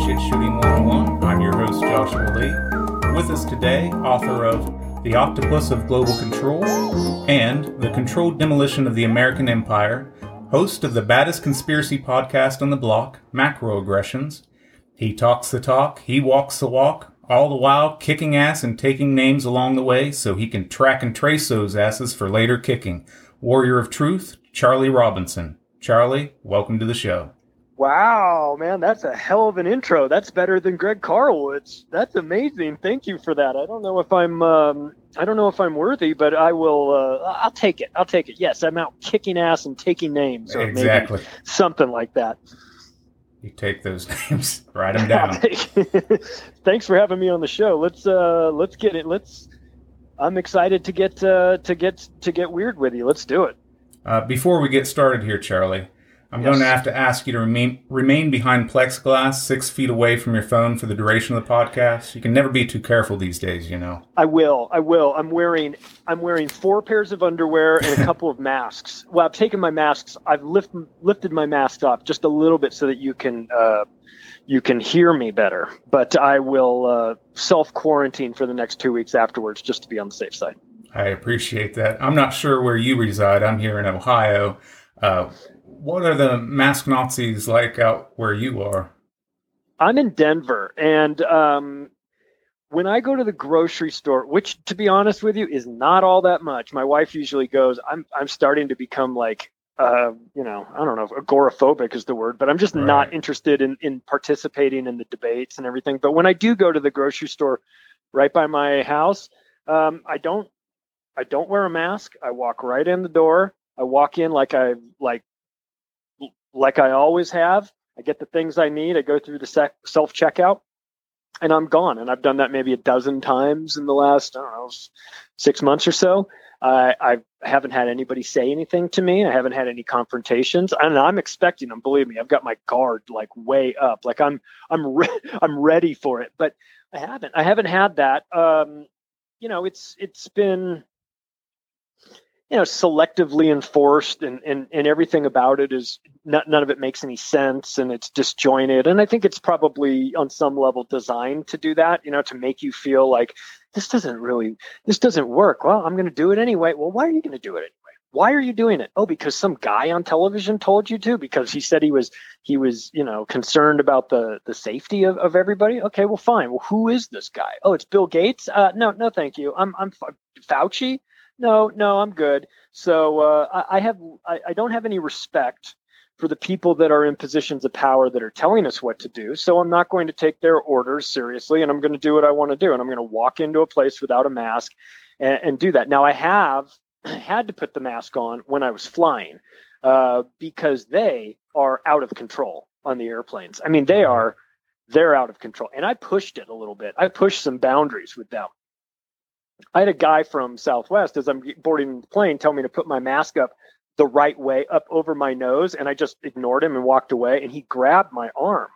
Shit Shooting 101. I'm your host, Joshua Lee. With us today, author of The Octopus of Global Control and The Controlled Demolition of the American Empire, host of the baddest conspiracy podcast on the block, Macroaggressions. He talks the talk, he walks the walk, all the while kicking ass and taking names along the way so he can track and trace those asses for later kicking. Warrior of Truth, Charlie Robinson. Charlie, welcome to the show. Wow, man, that's a hell of an intro. That's better than Greg Carlwitz. That's amazing. Thank you for that. I don't know if I'm worthy, but I will. I'll take it. Yes, I'm out kicking ass and taking names. Or exactly. Maybe something like that. You take those names, write them down. Thanks for having me on the show. Let's get it. I'm excited to get weird with you. Let's do it. Before we get started here, Charlie, I'm going to have to ask you to remain behind plexiglass 6 feet away from your phone for the duration of the podcast. You can never be too careful these days, you know. I will. I'm wearing 4 pairs of underwear and a couple of masks. Well, I've taken my masks. I've lifted my mask off just a little bit so that you can hear me better. But I will self-quarantine for the next 2 weeks afterwards just to be on the safe side. I appreciate that. I'm not sure where you reside. I'm here in Ohio. What are the mask Nazis like out where you are? I'm in Denver, and when I go to the grocery store, which, to be honest with you, is not all that much. My wife usually goes. I'm starting to become like, I don't know if agoraphobic is the word, but I'm just not interested in participating in the debates and everything. But when I do go to the grocery store right by my house, I don't wear a mask. I walk right in the door. I walk in like I always have. I get the things I need. I go through the self-checkout, and I'm gone. And I've done that maybe a dozen times in the last, 6 months or so. I haven't had anybody say anything to me. I haven't had any confrontations, and I'm expecting them. Believe me, I've got my guard like way up. Like I'm ready for it. But I haven't had that. It's been, selectively enforced, and everything about it is none of it makes any sense, and it's disjointed. And I think it's probably on some level designed to do that, to make you feel like this doesn't work. Well, I'm going to do it anyway. Well, why are you going to do it anyway? Why are you doing it? Oh, because some guy on television told you to, because he said he was, concerned about the safety of everybody. Okay, well, fine. Well, who is this guy? Oh, it's Bill Gates. No, thank you. I'm Fauci. No, I'm good. So I don't have any respect for the people that are in positions of power that are telling us what to do. So I'm not going to take their orders seriously, and I'm going to do what I want to do. And I'm going to walk into a place without a mask and do that. Now, I have had to put the mask on when I was flying because they are out of control on the airplanes. I mean, they're out of control. And I pushed it a little bit. I pushed some boundaries with them. I had a guy from Southwest, as I'm boarding the plane, tell me to put my mask up the right way, up over my nose, and I just ignored him and walked away. And he grabbed my arm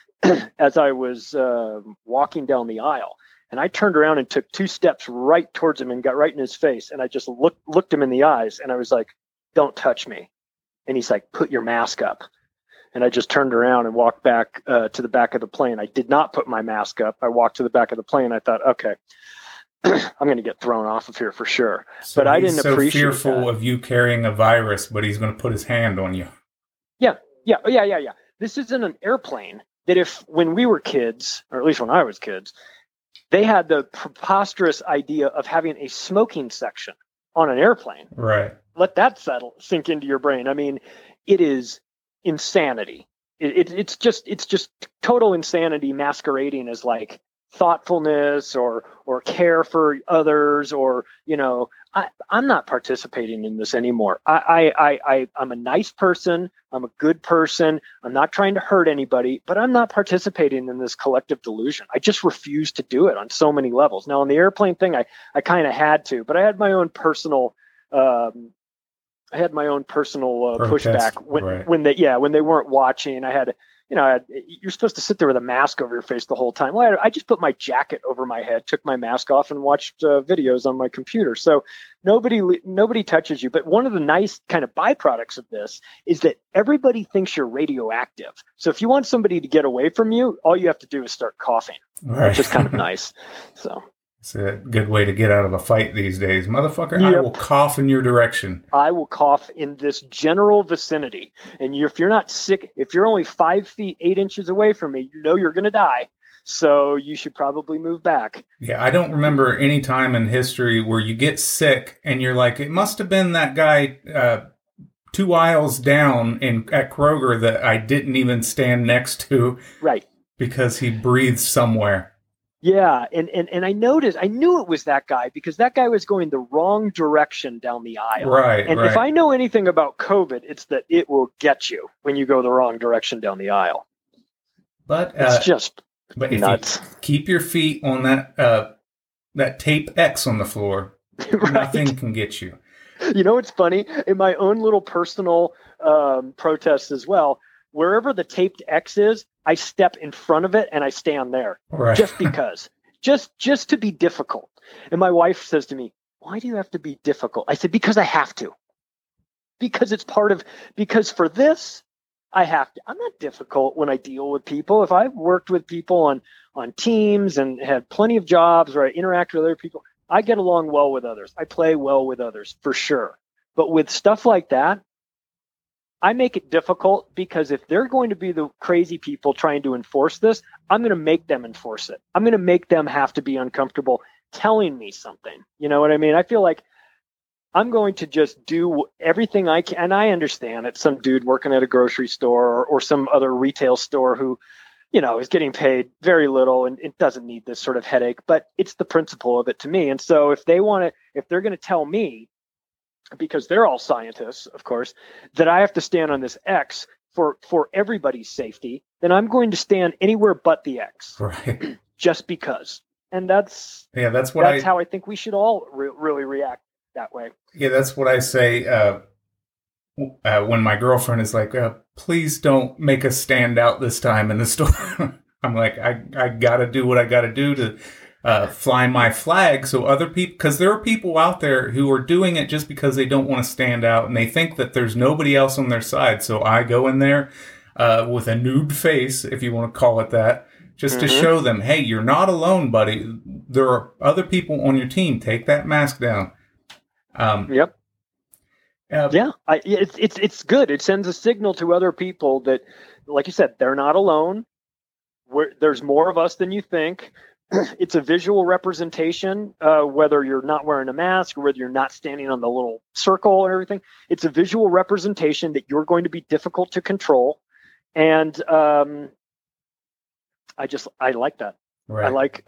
as I was walking down the aisle. And I turned around and took 2 steps right towards him and got right in his face. And I just looked him in the eyes, and I was like, "Don't touch me." And he's like, "Put your mask up." And I just turned around and walked back to the back of the plane. I did not put my mask up. I walked to the back of the plane. I thought, okay, I'm going to get thrown off of here for sure. So but I didn't appreciate that. He's so fearful of you carrying a virus, but he's going to put his hand on you. Yeah. This isn't an airplane that when we were kids, or at least when I was kids, they had the preposterous idea of having a smoking section on an airplane. Right. Let that sink into your brain. I mean, it is insanity. It's just total insanity masquerading as like thoughtfulness or care for others, or I'm not participating in this anymore. I'm a nice person. I'm a good person. I'm not trying to hurt anybody, but I'm not participating in this collective delusion. I just refuse to do it on so many levels. Now, on the airplane thing, I kind of had to, but I had my own personal pushback when they weren't watching. I had you're supposed to sit there with a mask over your face the whole time. Well, I just put my jacket over my head, took my mask off, and watched videos on my computer. So nobody touches you. But one of the nice kind of byproducts of this is that everybody thinks you're radioactive. So if you want somebody to get away from you, all you have to do is start coughing, which is kind of nice. So. It's a good way to get out of a fight these days. Motherfucker, yep. I will cough in your direction. I will cough in this general vicinity. And if you're not sick, if you're only 5 feet, 8 inches away from me, you know you're going to die. So you should probably move back. Yeah, I don't remember any time in history where you get sick and you're like, it must have been that guy 2 aisles down at Kroger that I didn't even stand next to. Right. Because he breathed somewhere. Yeah, and I noticed, I knew it was that guy because that guy was going the wrong direction down the aisle. Right, and if I know anything about COVID, it's that it will get you when you go the wrong direction down the aisle. But it's just nuts. If you keep your feet on that tape X on the floor, right. Nothing can get you. You know what's funny? In my own little personal protests as well, wherever the taped X is, I step in front of it and I stand there, right. Just because, just to be difficult. And my wife says to me, "Why do you have to be difficult?" I said, "Because I have to. Because because for this, I have to. I'm not difficult when I deal with people. If I've worked with people on teams and had plenty of jobs where I interact with other people, I get along well with others. I play well with others for sure. But with stuff like that, I make it difficult because if they're going to be the crazy people trying to enforce this, I'm going to make them enforce it. I'm going to make them have to be uncomfortable telling me something. You know what I mean? I feel like I'm going to just do everything I can. And I understand it's some dude working at a grocery store or some other retail store who, is getting paid very little and it doesn't need this sort of headache, but it's the principle of it to me. And so if they're going to tell me, because they're all scientists, of course, that I have to stand on this X for everybody's safety, then I'm going to stand anywhere but the X. Right. Just because. And that's how I think we should all really react that way. Yeah, that's what I say when my girlfriend is like, please don't make us stand out this time in the store. I'm like, I got to do what I got to do to fly my flag so other people, because there are people out there who are doing it just because they don't want to stand out and they think that there's nobody else on their side. So I go in there with a noob face, if you want to call it that, just to show them, hey, you're not alone, buddy. There are other people on your team. Take that mask down. Yep. It's good. It sends a signal to other people that, like you said, they're not alone. There's more of us than you think. It's a visual representation, whether you're not wearing a mask or whether you're not standing on the little circle and everything. It's a visual representation that you're going to be difficult to control. And I like that. Right.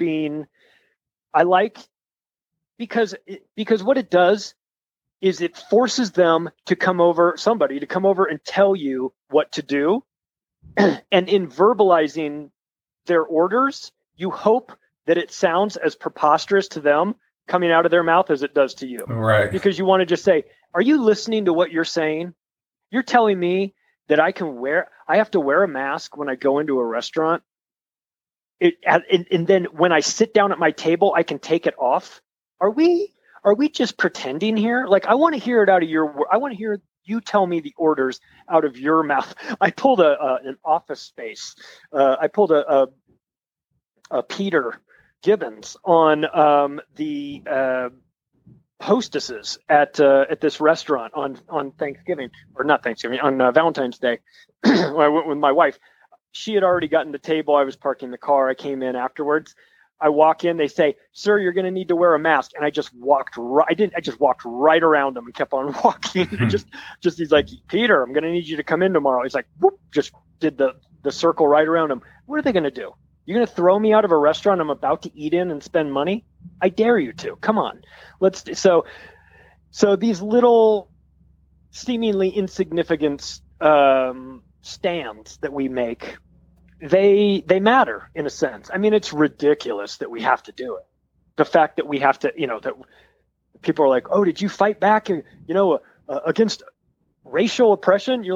Because what it does is it forces somebody to come over and tell you what to do. And in verbalizing their orders, you hope that it sounds as preposterous to them coming out of their mouth as it does to you. Right. Because you want to just say, are you listening to what you're saying? You're telling me that I have to wear a mask when I go into a restaurant. And then when I sit down at my table, I can take it off. Are we just pretending here? Like, I want to hear it out of I want to hear you tell me the orders out of your mouth. I pulled an Office Space. I pulled a Peter Gibbons on the hostesses at this restaurant on Thanksgiving, or not Thanksgiving, on Valentine's Day. When I went with my wife. She had already gotten the table. I was parking the car. I came in afterwards. I walk in. They say, "Sir, you're going to need to wear a mask." And I just walked right. I just walked right around him and kept on walking. just he's like, "Peter, I'm going to need you to come in tomorrow." He's like, whoop, just did the circle right around him. What are they going to do? You're going to throw me out of a restaurant I'm about to eat in and spend money? I dare you to. Come on. So these little seemingly insignificant stands that we make, they matter in a sense. I mean, it's ridiculous that we have to do it. The fact that we have to, that people are like, "Oh, did you fight back, against racial oppression?" You're like,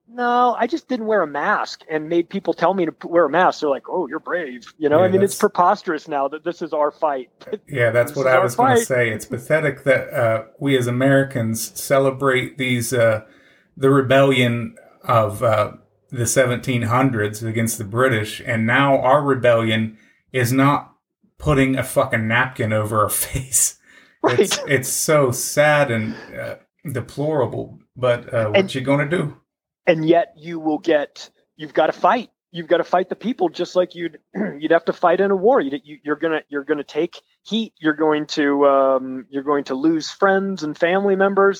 No, I just didn't wear a mask and made people tell me to wear a mask. They're like, "Oh, you're brave." Yeah, I mean, it's preposterous now that this is our fight. Yeah, that's what I was going to say. It's pathetic that we as Americans celebrate the rebellion of the 1700s against the British, and now our rebellion is not putting a fucking napkin over our face. Right. It's so sad and deplorable, but what you going to do? And yet you've got to fight. You've got to fight the people just like you'd have to fight in a war. You're gonna take heat. You're going to lose friends and family members.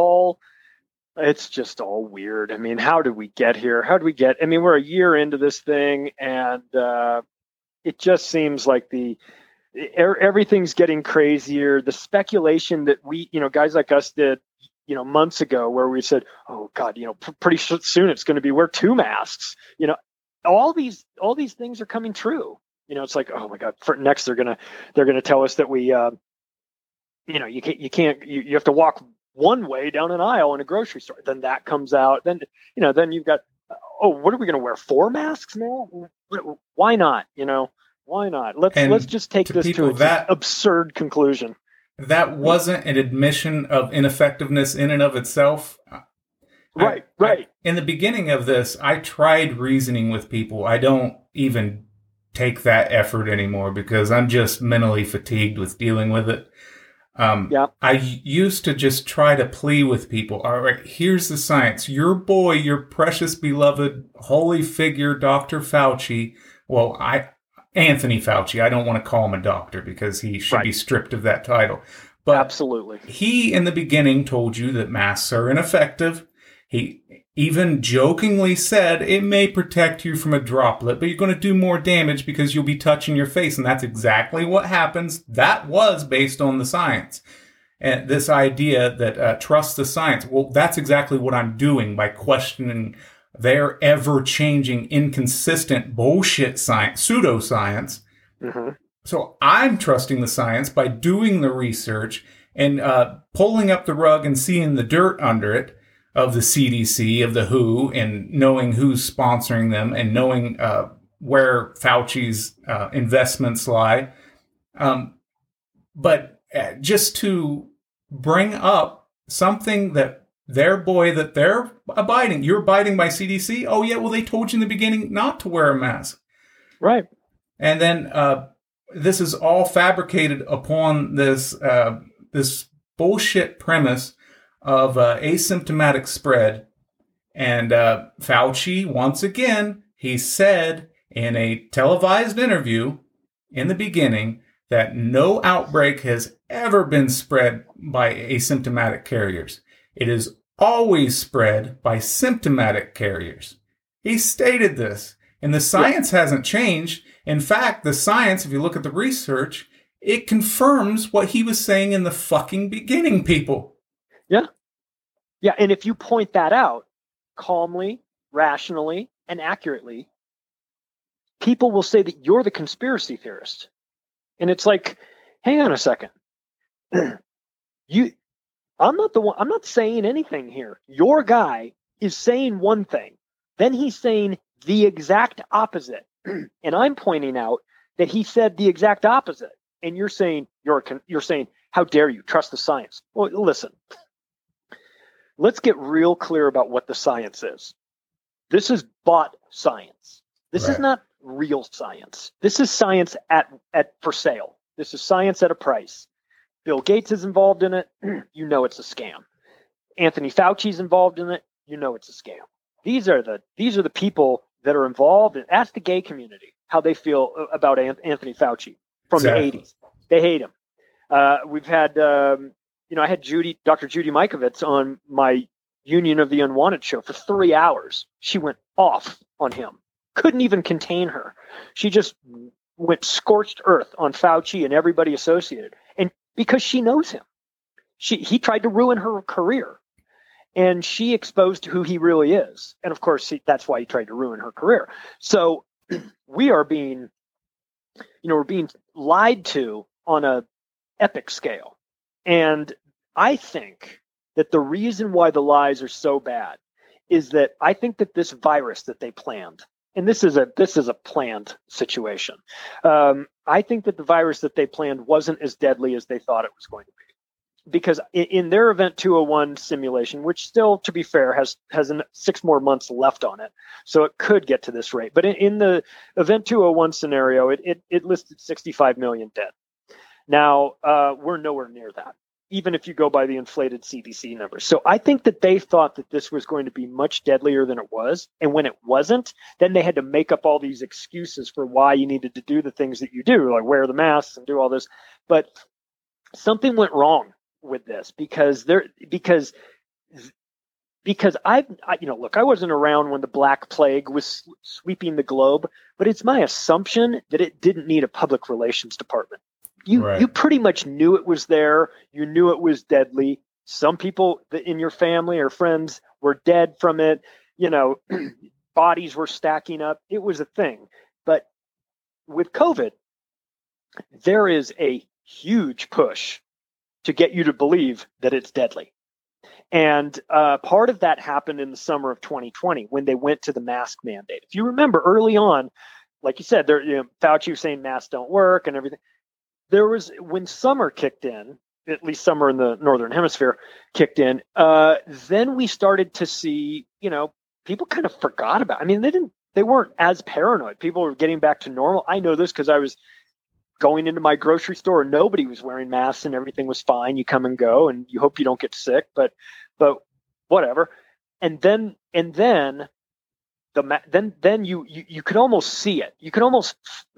It's just all weird. I mean, how did we get here? I mean, we're a year into this thing, and it just seems like everything's getting crazier. The speculation that guys like us did, months ago, where we said, "Oh God, pretty soon it's going to be wear 2 masks." All these things are coming true. It's like, oh my God, for next they're gonna tell us that we, you can't, you have to walk one way down an aisle in a grocery store. Then that comes out. Then you've got, oh, what are we going to wear? 4 masks now? Why not? Why not? Let's just take this to its absurd conclusion. That wasn't an admission of ineffectiveness in and of itself. Right. In the beginning of this, I tried reasoning with people. I don't even take that effort anymore because I'm just mentally fatigued with dealing with it. I used to just try to plead with people. All right, here's the science. Your boy, your precious beloved holy figure, Dr. Fauci. Well, Anthony Fauci. I don't want to call him a doctor because he should be stripped of that title. But absolutely, he in the beginning told you that masks are ineffective. He even jokingly said it may protect you from a droplet, but you're going to do more damage because you'll be touching your face. And that's exactly what happens. That was based on the science. And this idea that trust the science. Well, that's exactly what I'm doing by questioning their ever-changing, inconsistent bullshit science, pseudoscience. Mm-hmm. So I'm trusting the science by doing the research and pulling up the rug and seeing the dirt under it of the CDC, of the WHO, and knowing who's sponsoring them and knowing where Fauci's investments lie. But just to bring up something that you're abiding by CDC. Oh yeah, well they told you in the beginning not to wear a mask. Right. And then this is all fabricated upon this bullshit premise of asymptomatic spread. And Fauci, once again, he said in a televised interview in the beginning that no outbreak has ever been spread by asymptomatic carriers. It is always spread by symptomatic carriers. He stated this, and the science hasn't changed. In fact, the science, if you look at the research, it confirms what he was saying in the fucking beginning, people. Yeah. Yeah, and if you point that out calmly, rationally, and accurately, people will say that you're the conspiracy theorist. And it's like, hang on a second. I'm not saying anything here. Your guy is saying one thing. Then he's saying the exact opposite. And I'm pointing out that he said the exact opposite. And you're saying, how dare you trust the science? Well, listen, let's get real clear about what the science is. This is bought science. This is not real science. This is science for sale. This is science at a price. Bill Gates is involved in it. You know it's a scam. Anthony Fauci's involved in it. You know it's a scam. These are the people that are involved. Ask the gay community how they feel about Anthony Fauci from the 80s. They hate him. We've had, I had Dr. Judy Mikovits on my Union of the Unwanted show for 3 hours. She went off on him. Couldn't even contain her. She just went scorched earth on Fauci and everybody associated. And because she knows him, he tried to ruin her career, and she exposed who he really is. And of course, that's why he tried to ruin her career. So we're being lied to on a epic scale. And I think that the reason why the lies are so bad is that I think that this virus that they planned, and this is a planned situation. I think that the virus that they planned wasn't as deadly as they thought it was going to be. Because in their Event 201 simulation, which still, to be fair, has 6 more months left on it, so it could get to this rate. But in the Event 201 scenario, it listed 65 million dead. Now, we're nowhere near that, even if you go by the inflated CDC numbers. So I think that they thought that this was going to be much deadlier than it was. And when it wasn't, then they had to make up all these excuses for why you needed to do the things that you do, like wear the masks and do all this. But something went wrong with this because I look, I wasn't around when the Black Plague was sweeping the globe, but it's my assumption that it didn't need a public relations department. You pretty much knew it was there. You knew it was deadly. Some people in your family or friends were dead from it. Bodies were stacking up. It was a thing. But with COVID, there is a huge push to get you to believe that it's deadly. And part of that happened in the summer of 2020 when they went to the mask mandate. If you remember early on, like you said, Fauci was saying masks don't work and everything. When summer kicked in, at least summer in the Northern Hemisphere kicked in, then we started to see, people kind of forgot about it. I mean, they weren't as paranoid. People were getting back to normal. I know this because I was going into my grocery store and nobody was wearing masks and everything was fine. You come and go and you hope you don't get sick, but whatever. And then you could almost see it. You could almost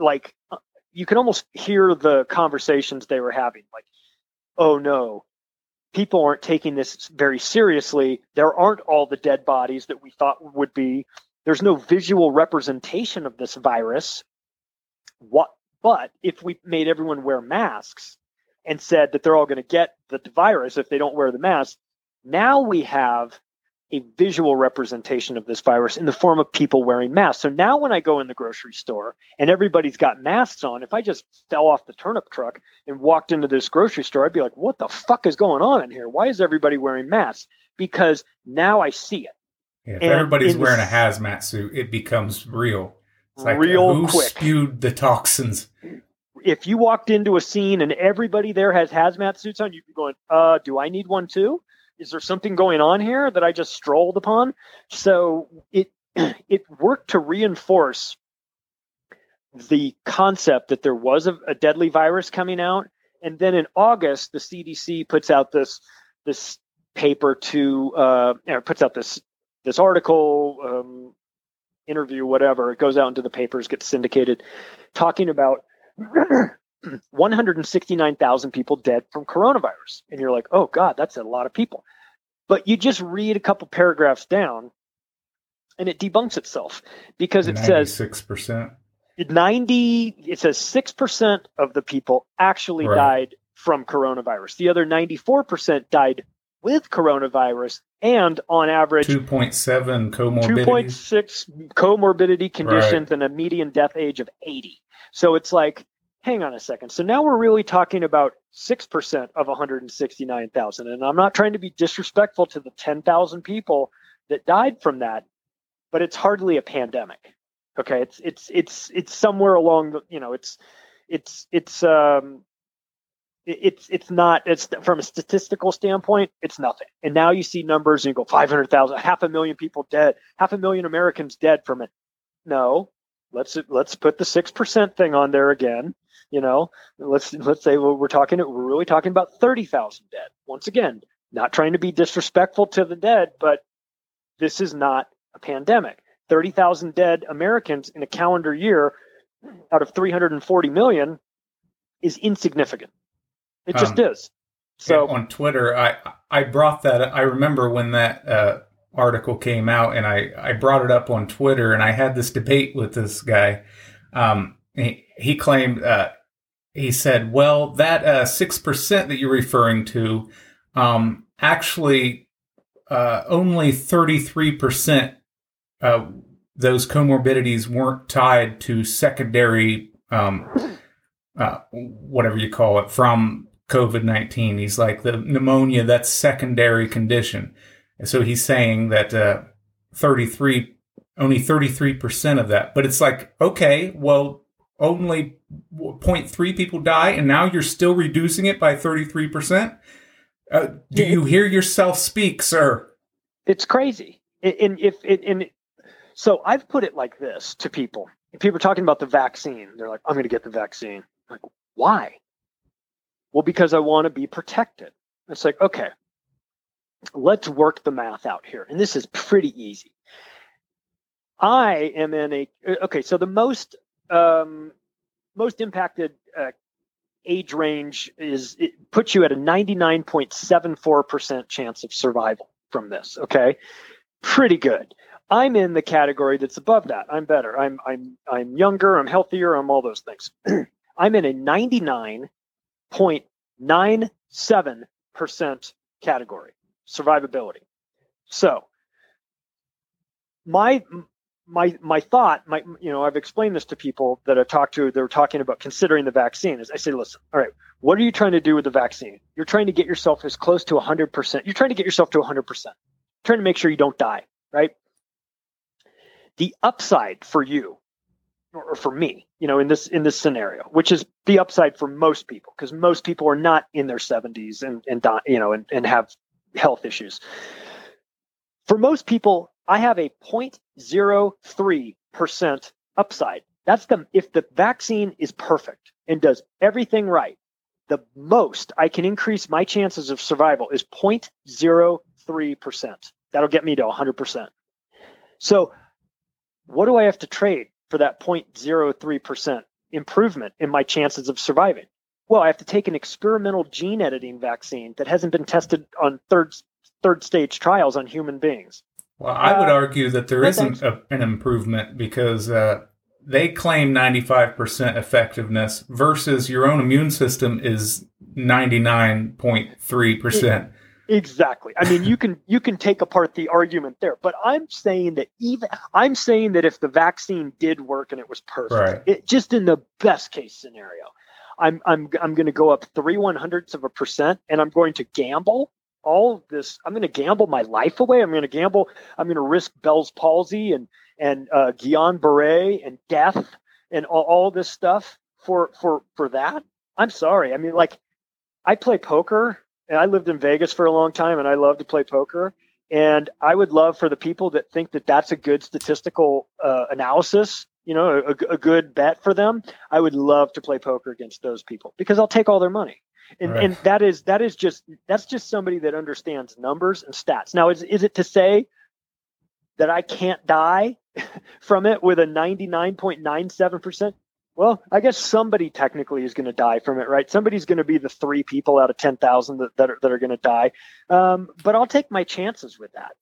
hear the conversations they were having. Like, oh no, people aren't taking this very seriously. There aren't all the dead bodies that we thought would be. There's no visual representation of this virus. But if we made everyone wear masks and said that they're all going to get the virus if they don't wear the mask, now we have a visual representation of this virus in the form of people wearing masks. So now when I go in the grocery store and everybody's got masks on, if I just fell off the turnip truck and walked into this grocery store, I'd be like, what the fuck is going on in here? Why is everybody wearing masks? Because now I see it. Yeah, if everybody's wearing a hazmat suit, it becomes real. It's like, real who quick. Spewed the toxins? If you walked into a scene and everybody there has hazmat suits on, you'd be going, do I need one too? Is there something going on here that I just strolled upon? So it worked to reinforce the concept that there was a deadly virus coming out. And then in August, the CDC puts out this paper puts out this article, interview, whatever. It goes out into the papers, gets syndicated, talking about 169,000 people dead from coronavirus. And you're like, oh God, that's a lot of people. But you just read a couple paragraphs down and it debunks itself because it says 96%. It says 6% of the people actually died from coronavirus. The other 94% died with coronavirus, and on average 2.7 comorbidities. 2.6 comorbidity conditions and a median death age of 80. So it's like, hang on a second. So now we're really talking about 6% of 169,000. And I'm not trying to be disrespectful to the 10,000 people that died from that, but it's hardly a pandemic. Okay. It's somewhere along the, it's not, it's from a statistical standpoint, it's nothing. And now you see numbers and you go 500,000, 500,000 people dead, 500,000 Americans dead from it. No, let's put the 6% thing on there again. Let's say we're really talking about 30,000 dead. Once again, not trying to be disrespectful to the dead, but this is not a pandemic. 30,000 dead Americans in a calendar year out of 340 million is insignificant. It just is. So on Twitter, I brought that up. I remember when that article came out, and I brought it up on Twitter, and I had this debate with this guy. He claimed, he said, well, that 6% that you're referring to, actually only 33% those comorbidities weren't tied to secondary, whatever you call it, from COVID-19. He's like, the pneumonia, that's secondary condition. And so he's saying that only 33% of that. But it's like, okay, well, only 0.3 people die, and now you're still reducing it by 33%. Do you hear yourself speak, sir? It's crazy. So I've put it like this to people. If people are talking about the vaccine, they're like, I'm going to get the vaccine. I'm like, why? Well, because I want to be protected. It's like, okay, let's work the math out here. And this is pretty easy. I am so the most impacted age range puts you at a 99.74% chance of survival from this. Okay. Pretty good. I'm in the category that's above that. I'm better. I'm younger. I'm healthier. I'm all those things. I'm in a 99.97% category, survivability. So my thought, I've explained this to people that I've talked to. They're talking about considering the vaccine. Is I say, listen, all right, what are you trying to do with the vaccine? You're trying to get yourself as close to 100%. You're trying to get yourself to 100%. Trying to make sure you don't die, right? The upside for you, or for me, in this scenario, which is the upside for most people, because most people are not in their 70s and have health issues. For most people, I have a 0.03% upside. If the vaccine is perfect and does everything right, the most I can increase my chances of survival is 0.03%. That'll get me to 100%. So what do I have to trade for that 0.03% improvement in my chances of surviving? Well, I have to take an experimental gene editing vaccine that hasn't been tested on third stage trials on human beings. Well, I would argue that there isn't an improvement because they claim 95% effectiveness versus your own immune system is 99.3%. Exactly. I mean, you can take apart the argument there, but I'm saying that if the vaccine did work and it was perfect, right, just in the best case scenario, I'm going to go up 0.03%, and I'm going to gamble all of this. I'm going to gamble my life away. I'm going to risk Bell's palsy and Guillain-Barré and death and all this stuff for that. I'm sorry. I mean, like, I play poker. And I lived in Vegas for a long time, and I love to play poker. And I would love for the people that think that that's a good statistical analysis, a good bet for them. I would love to play poker against those people because I'll take all their money. And right, and that's just somebody that understands numbers and stats. Now, is it to say that I can't die from it with a 99.97%? Well, I guess somebody technically is going to die from it, right? Somebody's going to be the 3 people out of 10,000 that are going to die. But I'll take my chances with that.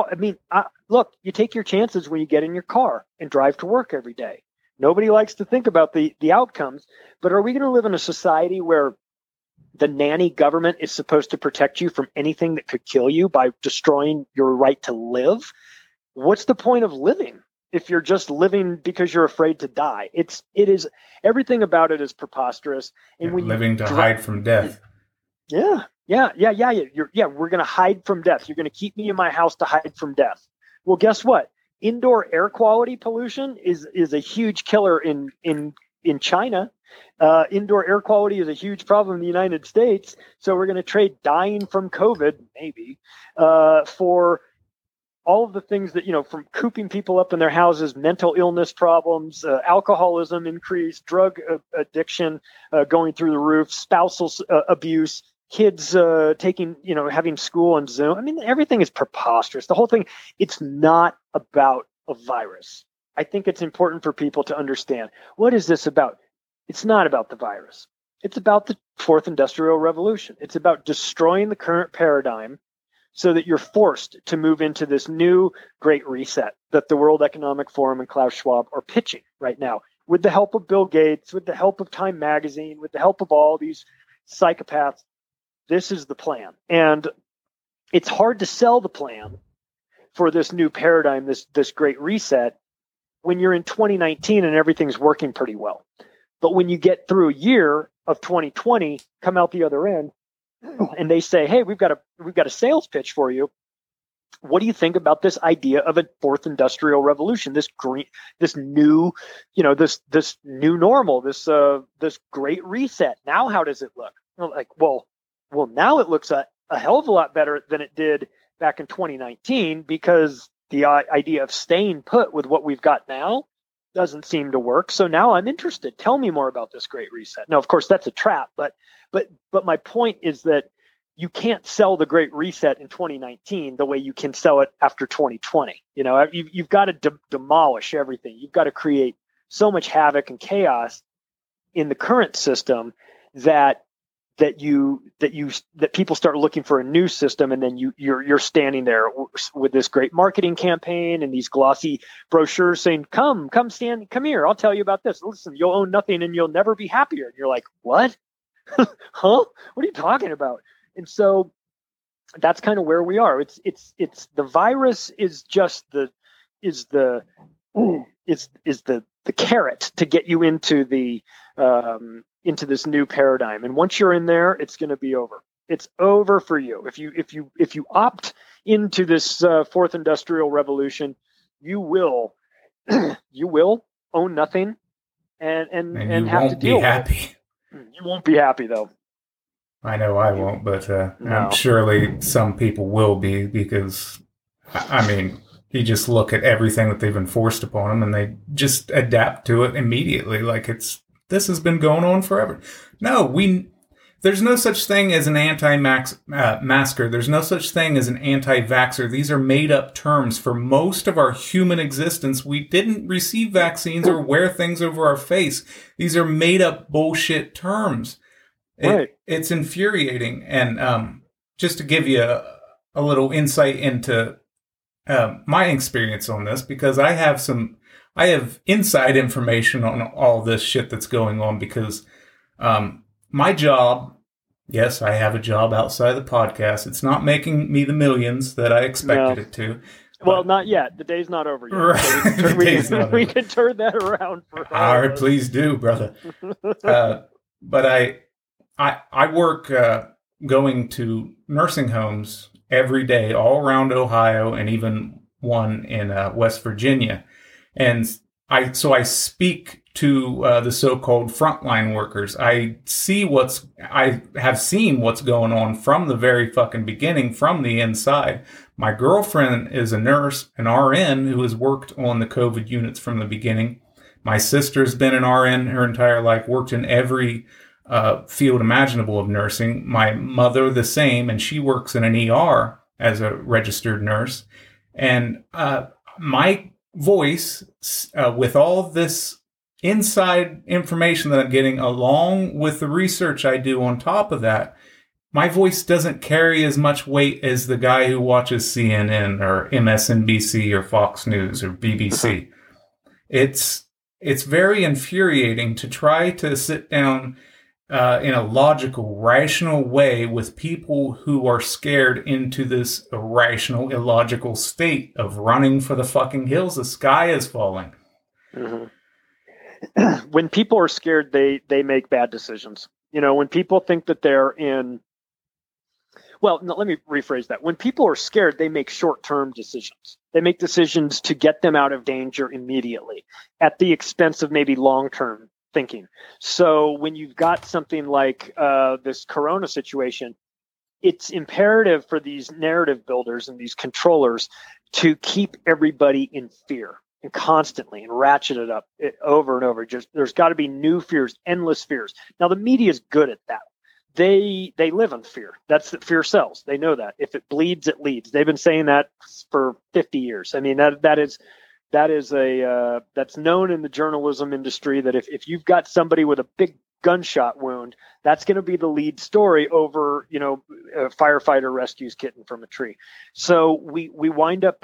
Look, you take your chances when you get in your car and drive to work every day. Nobody likes to think about the outcomes, but are we going to live in a society where the nanny government is supposed to protect you from anything that could kill you by destroying your right to live? What's the point of living if you're just living because you're afraid to die? It is everything about it is preposterous. And when living to hide from death. Yeah. We're going to hide from death. You're going to keep me in my house to hide from death. Well, guess what? Indoor air quality pollution is a huge killer in China. Indoor air quality is a huge problem in the United States. So we're going to trade dying from COVID, maybe, for all of the things that, from cooping people up in their houses, mental illness problems, alcoholism increase, drug addiction going through the roof, spousal abuse, kids having school on Zoom. I mean, everything is preposterous. The whole thing, it's not about a virus. I think it's important for people to understand, what is this about? It's not about the virus. It's about the fourth industrial revolution. It's about destroying the current paradigm so that you're forced to move into this new great reset that the World Economic Forum and Klaus Schwab are pitching right now, with the help of Bill Gates, with the help of Time Magazine, with the help of all these psychopaths. This is the plan. And it's hard to sell the plan for this new paradigm, this great reset, when you're in 2019 and everything's working pretty well. But when you get through a year of 2020, come out the other end, and they say, hey, we've got a sales pitch for you. what do you think about this idea of a fourth industrial revolution? This new, this new normal, this great reset. Now, how does it look? Well, now it looks a hell of a lot better than it did back in 2019, because the idea of staying put with what we've got now doesn't seem to work. So now I'm interested. Tell me more about this great reset. Now, of course, that's a trap, but my point is that you can't sell the great reset in 2019 the way you can sell it after 2020. You've got to demolish everything. You've got to create so much havoc and chaos in the current system that people start looking for a new system, and then you're standing there with this great marketing campaign and these glossy brochures saying, come here, I'll tell you about this. Listen, you'll own nothing and you'll never be happier. And you're like, what? Huh? What are you talking about? And so that's kind of where we are. It's the virus is just the carrot to get you into this new paradigm. And once you're in there, it's going to be over. It's over for you. If you opt into this fourth industrial revolution, you will own nothing and have to deal with it. You won't be happy though. I know I won't, but No. I'm surely some people will be, because, I mean, you just look at everything that they've enforced upon them and they just adapt to it immediately. Like this has been going on forever. No, there's no such thing as an anti-masker. There's no such thing as an anti-vaxxer. These are made up terms. For most of our human existence, we didn't receive vaccines or wear things over our face. These are made up bullshit terms. Right. It's infuriating. And just to give you a little insight into my experience on this, because I have inside information on all this shit that's going on, because my job, yes, I have a job outside the podcast. It's not making me the millions that I expected it to. Well, not yet. The day's not over yet. Right. So we can turn that around. All right, please do, brother. But I work going to nursing homes every day all around Ohio, and even one in West Virginia. And I speak to the so-called frontline workers. I have seen what's going on from the very fucking beginning, from the inside. My girlfriend is a nurse, an RN, who has worked on the COVID units from the beginning. My sister's been an RN her entire life, worked in every field imaginable of nursing. My mother, the same, and she works in an ER as a registered nurse. And my voice, with all this inside information that I'm getting, along with the research I do on top of that, my voice doesn't carry as much weight as the guy who watches CNN or MSNBC or Fox News or BBC. It's very infuriating to try to sit down in a logical, rational way with people who are scared into this irrational, illogical state of running for the fucking hills. The sky is falling. Mm-hmm. When people are scared, they make bad decisions. When people think that they're in... Well, no, let me rephrase that. When people are scared, they make short-term decisions. They make decisions to get them out of danger immediately at the expense of maybe long-term thinking. So when you've got something like this corona situation, it's imperative for these narrative builders and these controllers to keep everybody in fear and constantly and ratchet it up over and over. Just there's got to be new fears, endless fears. Now the media is good at that. They live in fear. That's that fear sells. They know that. If it bleeds, it leads. They've been saying that for 50 years. I mean, that's known in the journalism industry, that if you've got somebody with a big gunshot wound, that's going to be the lead story over, a firefighter rescues kitten from a tree. So we wind up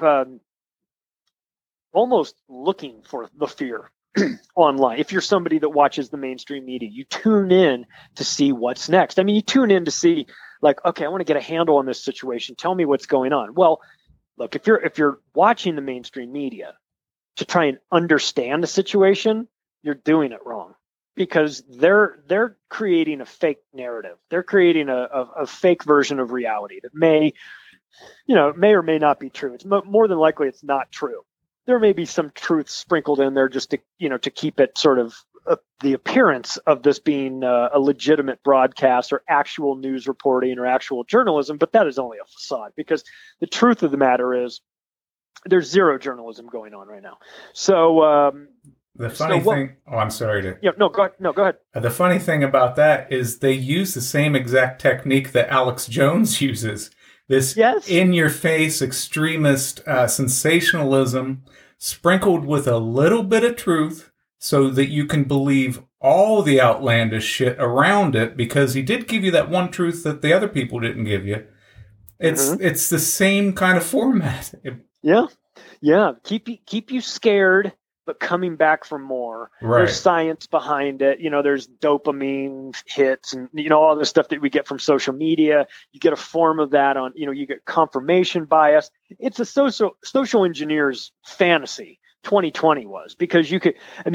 almost looking for the fear online. If you're somebody that watches the mainstream media, you tune in to see what's next. I mean, you tune in to see, like, okay, I want to get a handle on this situation. Tell me what's going on. Well, look, if you're watching the mainstream media to try and understand the situation, you're doing it wrong, because they're creating a fake narrative. They're creating a fake version of reality that may it may or may not be true. It's more than likely it's not true. There may be some truth sprinkled in there just to keep it sort of the appearance of this being a legitimate broadcast or actual news reporting or actual journalism, but that is only a facade, because the truth of the matter is there's zero journalism going on right now. So the funny thing, I'm sorry to. Yeah, no, go ahead. The funny thing about that is they use the same exact technique that Alex Jones uses. This in-your-face extremist sensationalism sprinkled with a little bit of truth so that you can believe all the outlandish shit around it, because he did give you that one truth that the other people didn't give you. It's the same kind of format. Yeah. Keep you scared, but coming back for more. Right. There's science behind it. There's dopamine hits and, all the stuff that we get from social media. You get a form of that on, you get confirmation bias. It's a social engineer's fantasy. 2020 was, because you could,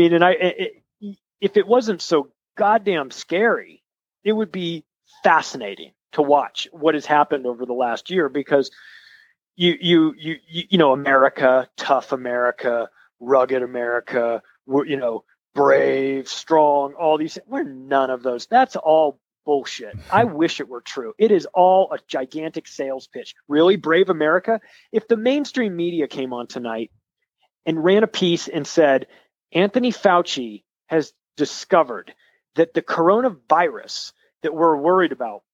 if it wasn't so goddamn scary, it would be fascinating to watch what has happened over the last year, because America, tough America, rugged America, brave, strong, all these, we're none of those. That's all bullshit. I wish it were true. It is all a gigantic sales pitch. Really, brave America? If the mainstream media came on tonight and ran a piece and said, Anthony Fauci has discovered that the coronavirus that we're worried about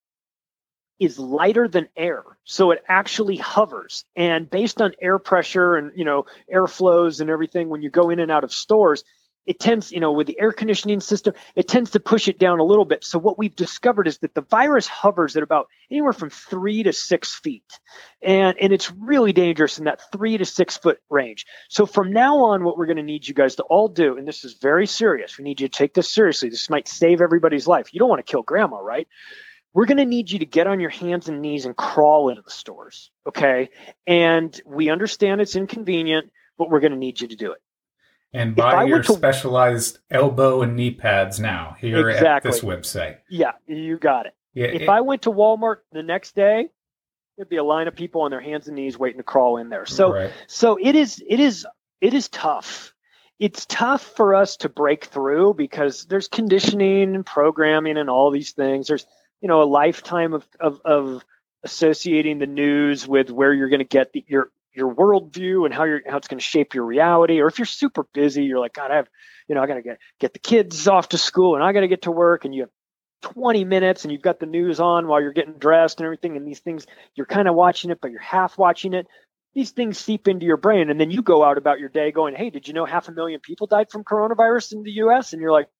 is lighter than air. So it actually hovers. And based on air pressure and, air flows and everything, when you go in and out of stores, it tends, with the air conditioning system, it tends to push it down a little bit. So what we've discovered is that the virus hovers at about anywhere from 3 to 6 feet. And it's really dangerous in that 3 to 6 foot range. So from now on, what we're going to need you guys to all do, and this is very serious, we need you to take this seriously. This might save everybody's life. You don't want to kill grandma, right? We're going to need you to get on your hands and knees and crawl into the stores. Okay. And we understand it's inconvenient, but we're going to need you to do it. And buy your specialized elbow and knee pads now here at this website. Yeah, you got it. Yeah, if I went to Walmart the next day, there'd be a line of people on their hands and knees waiting to crawl in there. So it is tough. It's tough for us to break through, because there's conditioning and programming and all these things. There's a lifetime of associating the news with where you're going to get your worldview and how it's going to shape your reality. Or if you're super busy, you're like, God, I got to get the kids off to school and I got to get to work, and you have 20 minutes and you've got the news on while you're getting dressed and everything. And these things, you're kind of watching it, but you're half watching it. These things seep into your brain. And then you go out about your day going, hey, did you know 500,000 people died from coronavirus in the US? And you're like,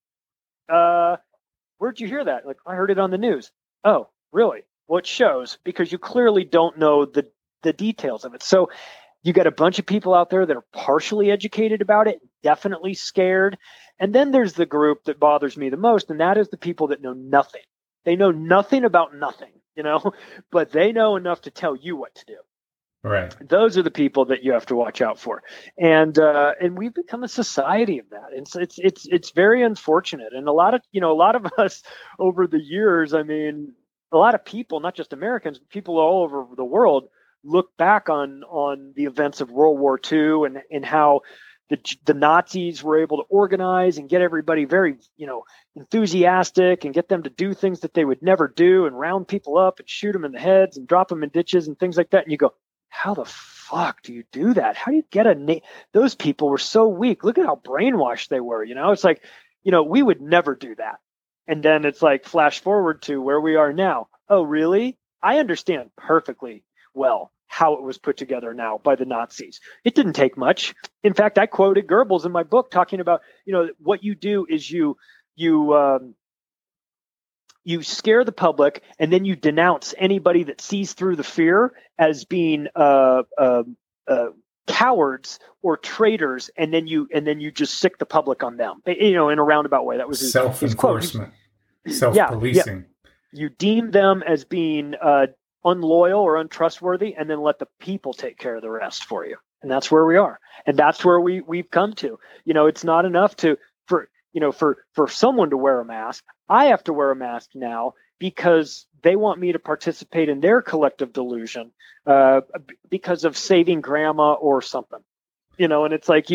where'd you hear that? Like, I heard it on the news. Oh, really? Well, it shows, because you clearly don't know the details of it. So you got a bunch of people out there that are partially educated about it, definitely scared. And then there's the group that bothers me the most, and that is the people that know nothing. They know nothing about nothing, but they know enough to tell you what to do. Right. Those are the people that you have to watch out for. And we've become a society of that. And so it's very unfortunate. And a lot of us over the years, a lot of people, not just Americans, but people all over the world, look back on the events of World War II and how the Nazis were able to organize and get everybody very, enthusiastic and get them to do things that they would never do, and round people up and shoot them in the heads and drop them in ditches and things like that. And you go, how the fuck do you do that? How do you get those people were so weak. Look at how brainwashed they were. It's like, we would never do that. And then it's like, flash forward to where we are now. Oh, really? I understand perfectly well how it was put together now by the Nazis. It didn't take much. In fact, I quoted Goebbels in my book talking about, what you do is you scare the public, and then you denounce anybody that sees through the fear as being cowards or traitors, and then you just sick the public on them. In a roundabout way. That was his self-enforcement, self-policing. Yeah. You deem them as being unloyal or untrustworthy, and then let the people take care of the rest for you. And that's where we are. And that's where we've come to. It's not enough for someone to wear a mask. I have to wear a mask now because they want me to participate in their collective delusion because of saving grandma or something, and it's like they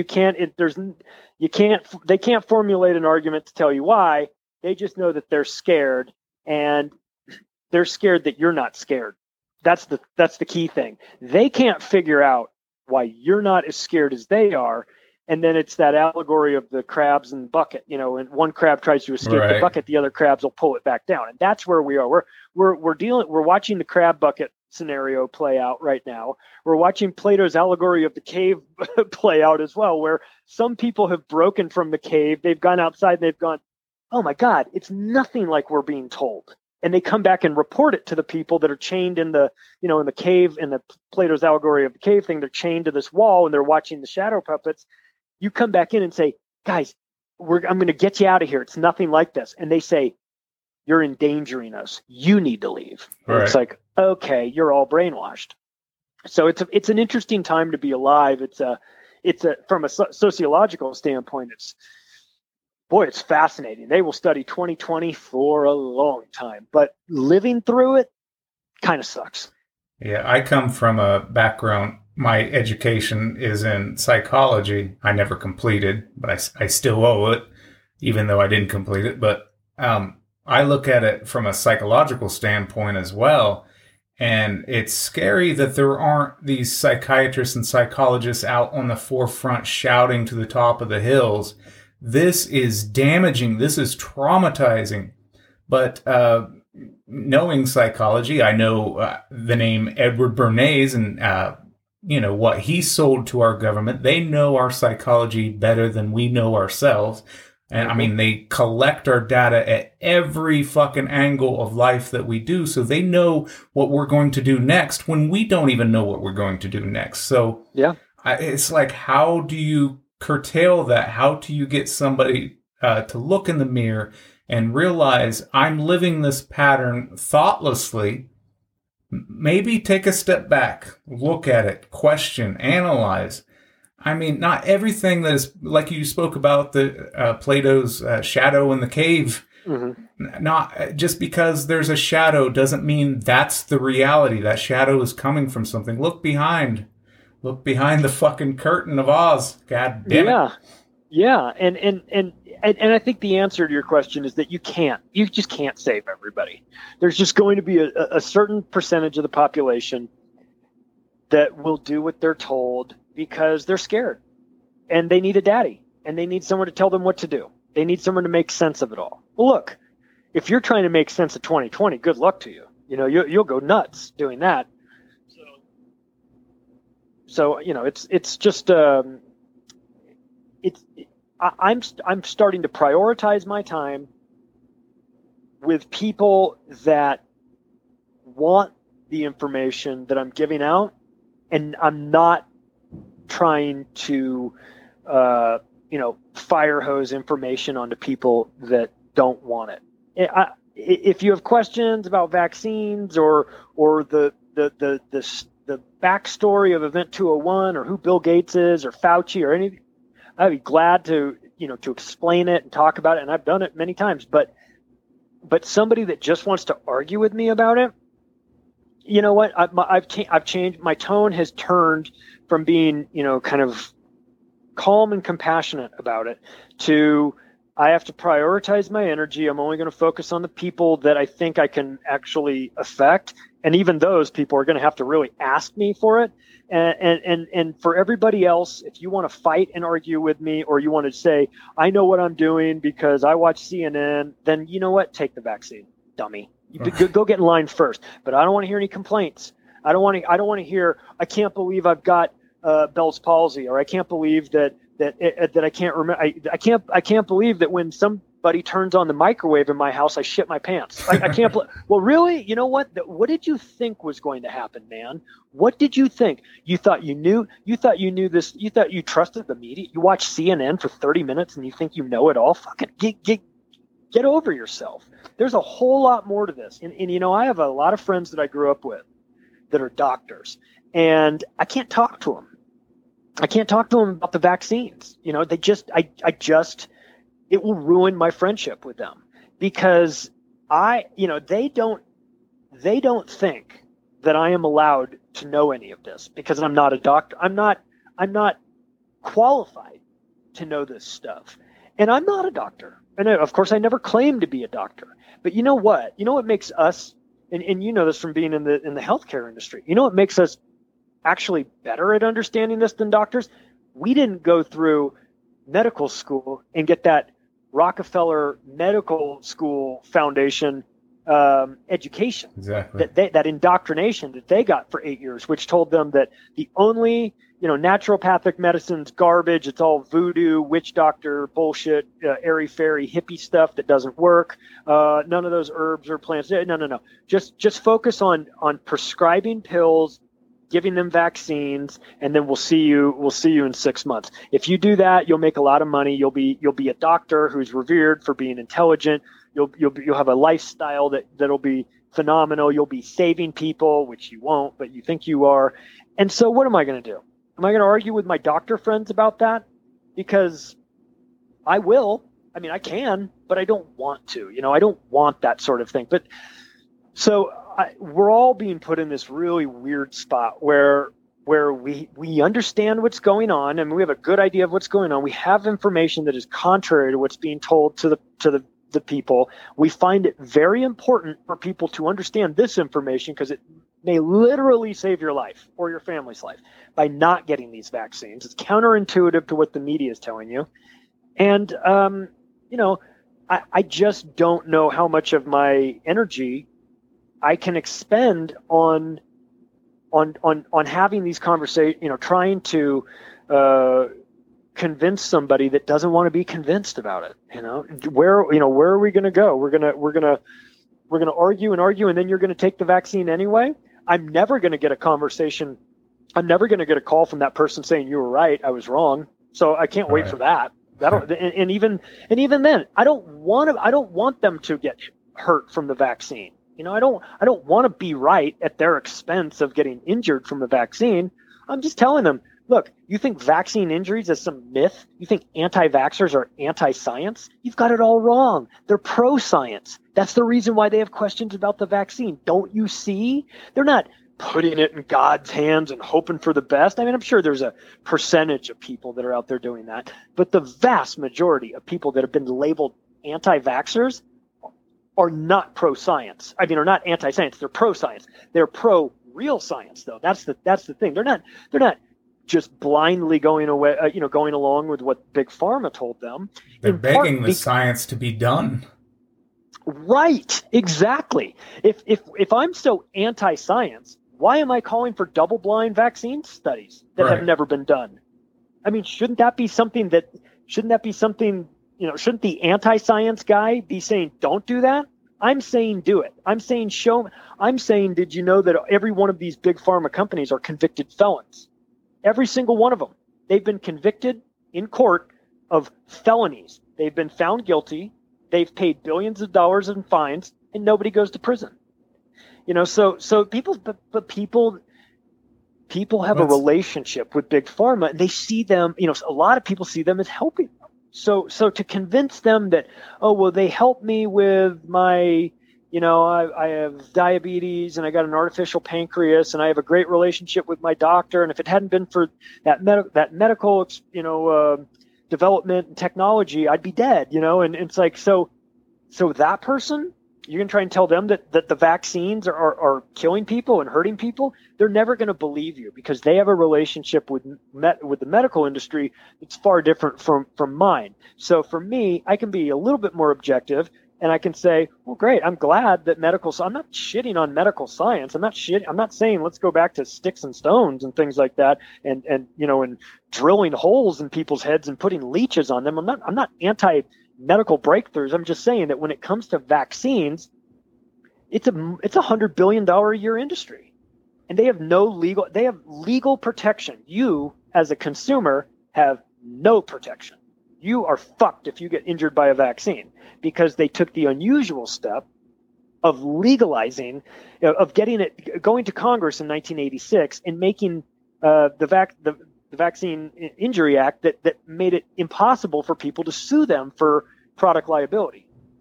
can't formulate an argument to tell you why. They just know that they're scared, and they're scared that you're not scared. That's the key thing. They can't figure out why you're not as scared as they are. And then it's that allegory of the crabs in the bucket, and one crab tries to escape the bucket, the other crabs will pull it back down. And that's where we are. We're watching the crab bucket scenario play out right now. We're watching Plato's allegory of the cave play out as well, where some people have broken from the cave. They've gone outside and they've gone, oh my God, it's nothing like we're being told. And they come back and report it to the people that are chained in the, in the cave, in the Plato's allegory of the cave thing. They're chained to this wall and they're watching the shadow puppets. You come back in and say, guys, I'm going to get you out of here. It's nothing like this. And they say, you're endangering us. You need to leave. Right. It's like, okay, you're all brainwashed. So it's an interesting time to be alive. It's from a sociological standpoint, it's fascinating. They will study 2020 for a long time, but living through it kind of sucks. Yeah, I come from a background. My education is in psychology. I never completed, but I still owe it, even though I didn't complete it. But I look at it from a psychological standpoint as well. And it's scary that there aren't these psychiatrists and psychologists out on the forefront shouting to the top of the hills. This is damaging. This is traumatizing. But knowing psychology, I know the name Edward Bernays and what he sold to our government. They know our psychology better than we know ourselves. And I mean, they collect our data at every fucking angle of life that we do. So they know what we're going to do next when we don't even know what we're going to do next. So yeah, it's like, how do you curtail that? How do you get somebody to look in the mirror and realize I'm living this pattern thoughtlessly? Maybe take a step back, look at it, question, analyze. I mean, not everything that is, like you spoke about the Plato's shadow in the cave. Mm-hmm. Not just because there's a shadow doesn't mean that's the reality. That shadow is coming from something. Look behind the fucking curtain of Oz. God damn it. Yeah. And I think the answer to your question is that you just can't save everybody. There's just going to be a certain percentage of the population that will do what they're told because they're scared and they need a daddy and they need someone to tell them what to do. They need someone to make sense of it all. Well, look, if you're trying to make sense of 2020, good luck to you. You'll go nuts doing that. So it's just I'm starting to prioritize my time with people that want the information that I'm giving out, and I'm not trying to fire hose information onto people that don't want it. If you have questions about vaccines or the backstory of Event 201 or who Bill Gates is or Fauci or anything, I'd be glad to explain it and talk about it. And I've done it many times, but somebody that just wants to argue with me about it, you know what? I've changed. My tone has turned from being, kind of calm and compassionate about it to I have to prioritize my energy. I'm only going to focus on the people that I think I can actually affect. And even those people are going to have to really ask me for it. And for everybody else, if you want to fight and argue with me, or you want to say, I know what I'm doing because I watch CNN, then you know what? Take the vaccine, dummy. Go get in line first. But I don't want to hear any complaints. I don't want to hear, I can't believe I've got Bell's palsy, or I can't believe that I can't remember. I can't believe that when somebody turns on the microwave in my house, I shit my pants. I can't. Well, really? You know what? What did you think was going to happen, man? What did you think? You thought you knew. You thought you knew this. You thought you trusted the media. You watch CNN for 30 minutes and you think you know it all. Fucking get over yourself. There's a whole lot more to this. And I have a lot of friends that I grew up with that are doctors, and I can't talk to them. I can't talk to them about the vaccines. It will ruin my friendship with them, because they don't think that I am allowed to know any of this because I'm not a doctor. I'm not qualified to know this stuff. And I'm not a doctor. And of course I never claimed to be a doctor. But you know what? You know what makes us, and you know this from being in the healthcare industry, you know what makes us actually better at understanding this than doctors? We didn't go through medical school and get that Rockefeller Medical School Foundation education, Exactly. that indoctrination that they got for 8 years, which told them that the only naturopathic medicine's garbage. It's all voodoo, witch doctor bullshit, airy fairy hippie stuff that doesn't work. None of those herbs or plants. No. Just focus on prescribing pills, giving them vaccines, and then we'll see you in 6 months. If you do that, you'll make a lot of money. You'll be a doctor who's revered for being intelligent. You'll have a lifestyle that'll be phenomenal. You'll be saving people, which you won't, but you think you are. And so what am I going to do? Am I going to argue with my doctor friends about that? Because I will. I mean, I can, but I don't want to. I don't want that sort of thing. But so we're all being put in this really weird spot where we understand what's going on and we have a good idea of what's going on. We have information that is contrary to what's being told to the people. We find it very important for people to understand this information because it may literally save your life or your family's life by not getting these vaccines. It's counterintuitive to what the media is telling you. And, I just don't know how much of my energy I can expend on having these conversations, trying to convince somebody that doesn't want to be convinced about it. Where are we going to go? We're going to argue, and then you're going to take the vaccine anyway. I'm never going to get a conversation. I'm never going to get a call from that person saying you were right, I was wrong. So I can't wait for that. And even then, I don't want them to get hurt from the vaccine. I don't want to be right at their expense of getting injured from the vaccine. I'm just telling them, look, you think vaccine injuries is some myth? You think anti-vaxxers are anti-science? You've got it all wrong. They're pro-science. That's the reason why they have questions about the vaccine. Don't you see? They're not putting it in God's hands and hoping for the best. I mean, I'm sure there's a percentage of people that are out there doing that. But the vast majority of people that have been labeled anti-vaxxers are not pro-science. I mean, are not anti-science. They're pro-science. They're pro-real science, though. That's the thing. They're not just blindly going along with what Big Pharma told them. They're begging the science to be done. Right. Exactly. If I'm so anti-science, why am I calling for double-blind vaccine studies that have never been done? I mean, shouldn't the anti-science guy be saying, don't do that? I'm saying do it. I'm saying, did you know that every one of these big pharma companies are convicted felons? Every single one of them. They've been convicted in court of felonies. They've been found guilty. They've paid billions of dollars in fines, and nobody goes to prison. So people have a relationship with big pharma, and they see them. A lot of people see them as helping them. So to convince them that, oh well, they help me with my, I have diabetes and I got an artificial pancreas and I have a great relationship with my doctor, and if it hadn't been for that medical, development and technology, I'd be dead. And it's like so that person, you're going to try and tell them that the vaccines are killing people and hurting people. They're never going to believe you because they have a relationship with the medical industry that's far different from mine. So for me, I can be a little bit more objective and I can say, well, great. I'm glad that I'm not shitting on medical science. I'm not saying let's go back to sticks and stones and things like that and drilling holes in people's heads and putting leeches on them. I'm not anti-medical breakthroughs. I'm just saying that when it comes to vaccines, it's $100 billion a year industry, and they have legal protection. You as a consumer have no protection. You are fucked if you get injured by a vaccine because they took the unusual step of legalizing, going to Congress in 1986 and making the Vaccine Injury Act that made it impossible for people to sue them for product liability.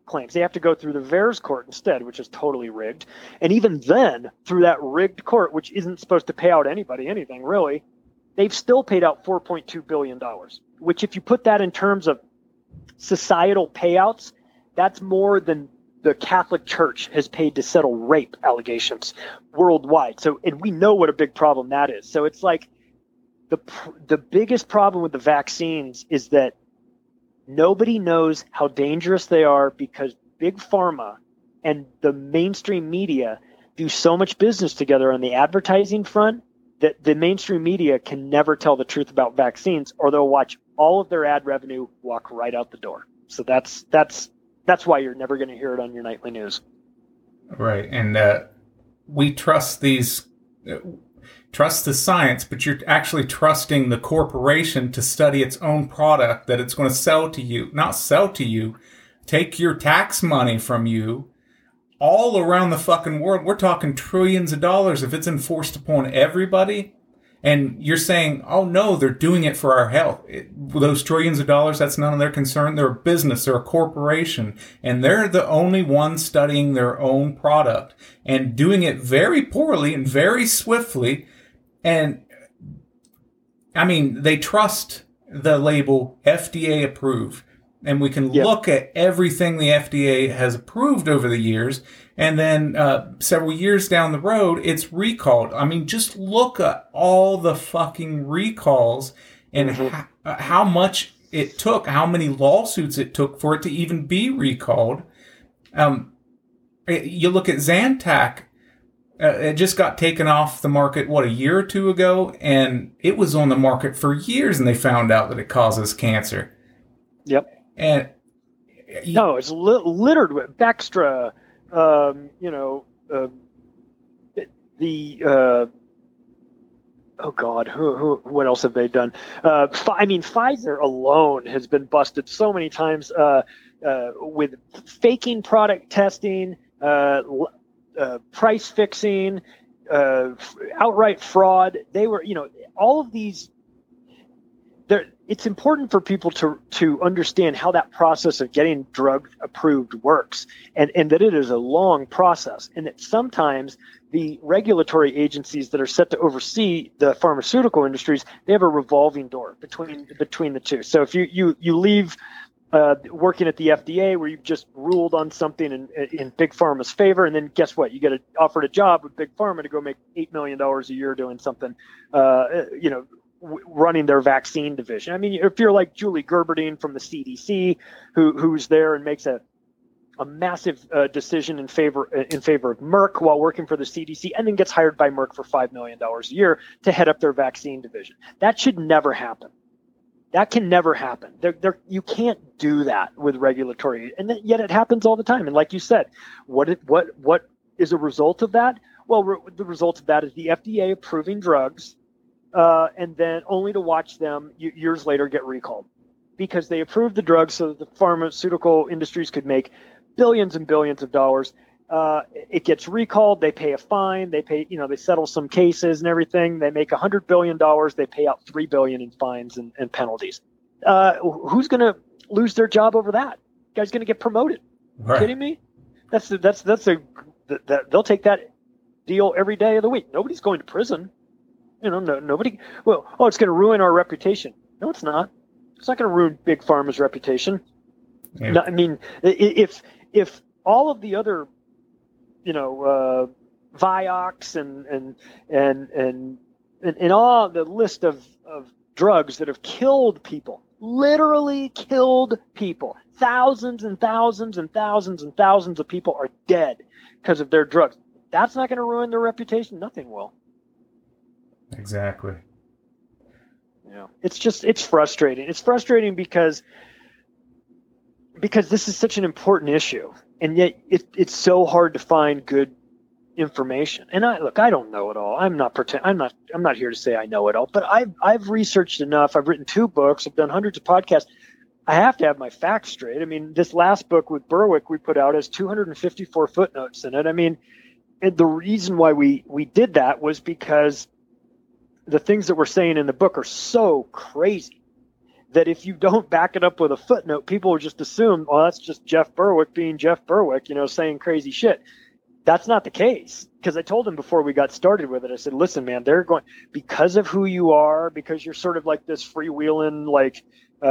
claims. They have to go through the VAERS court instead, which is totally rigged. And even then, through that rigged court, which isn't supposed to pay out anybody anything really, they've still paid out $4.2 billion, which if you put that in terms of societal payouts, that's more than the Catholic Church has paid to settle rape allegations worldwide. So, and we know what a big problem that is. So it's like the biggest problem with the vaccines is that nobody knows how dangerous they are because big pharma and the mainstream media do so much business together on the advertising front that the mainstream media can never tell the truth about vaccines, or they'll watch all of their ad revenue walk right out the door. So that's why you're never going to hear it on your nightly news. Right. And we trust trust the science, but you're actually trusting the corporation to study its own product that it's going to sell to you. Not sell to you, take your tax money from you all around the fucking world. We're talking trillions of dollars if it's enforced upon everybody. And you're saying, oh no, they're doing it for our health. Those trillions of dollars, that's none of their concern. They're a business, they're a corporation, and they're the only ones studying their own product and doing it very poorly and very swiftly. And I mean, they trust the label FDA approved. And we can look at everything the FDA has approved over the years. And then several years down the road, it's recalled. I mean, just look at all the fucking recalls and how much it took, how many lawsuits it took for it to even be recalled. You look at Zantac. It just got taken off the market, a year or two ago? And it was on the market for years, and they found out that it causes cancer. Yep. And no, it's littered with Bextra, oh God, what else have they done? Pfizer alone has been busted so many times with faking product testing, price fixing, outright fraud. They were, all of these. It's important for people to understand how that process of getting drug approved works, and that it is a long process, and that sometimes the regulatory agencies that are set to oversee the pharmaceutical industries, they have a revolving door between the two. So if you leave working at the FDA where you've just ruled on something in Big Pharma's favor, and then guess what? You get offered a job with Big Pharma to go make $8 million a year doing something, running their vaccine division. I mean, if you're like Julie Gerberding from the CDC, who's there and makes a massive decision in favor of Merck while working for the CDC, and then gets hired by Merck for $5 million a year to head up their vaccine division. That should never happen. That can never happen. You can't do that with regulatory, and yet it happens all the time. And like you said, what is a result of that? Well, the result of that is the FDA approving drugs, and then only to watch them years later get recalled because they approved the drugs so that the pharmaceutical industries could make billions and billions of dollars. It gets recalled. They pay a fine. They settle some cases and everything. They make $100 billion. They pay out $3 billion in fines and penalties. Who's going to lose their job over that? The guy's going to get promoted. Right. Kidding me? They'll take that deal every day of the week. Nobody's going to prison. Nobody. Well, it's going to ruin our reputation. No, it's not. It's not going to ruin Big Pharma's reputation. Yeah. No, I mean, if all of the other, Vioxx and all the list of drugs that have killed people, literally killed people, thousands and thousands and thousands and thousands of people are dead because of their drugs. That's not going to ruin their reputation. Nothing will. Exactly. It's frustrating. It's frustrating because this is such an important issue, and yet it's so hard to find good information. And I don't know it all. I'm not here to say I know it all, but I've researched enough. I've written 2 books. I've done hundreds of podcasts. I have to have my facts straight. I mean, this last book with Berwick we put out has 254 footnotes in it. I mean, and the reason why we did that was because the things that we're saying in the book are so crazy that if you don't back it up with a footnote, people will just assume, well, that's just Jeff Berwick being Jeff Berwick, saying crazy shit. That's not the case, because I told him before we got started with it, I said, listen, man, they're going, because of who you are, because you're sort of like this freewheeling, like,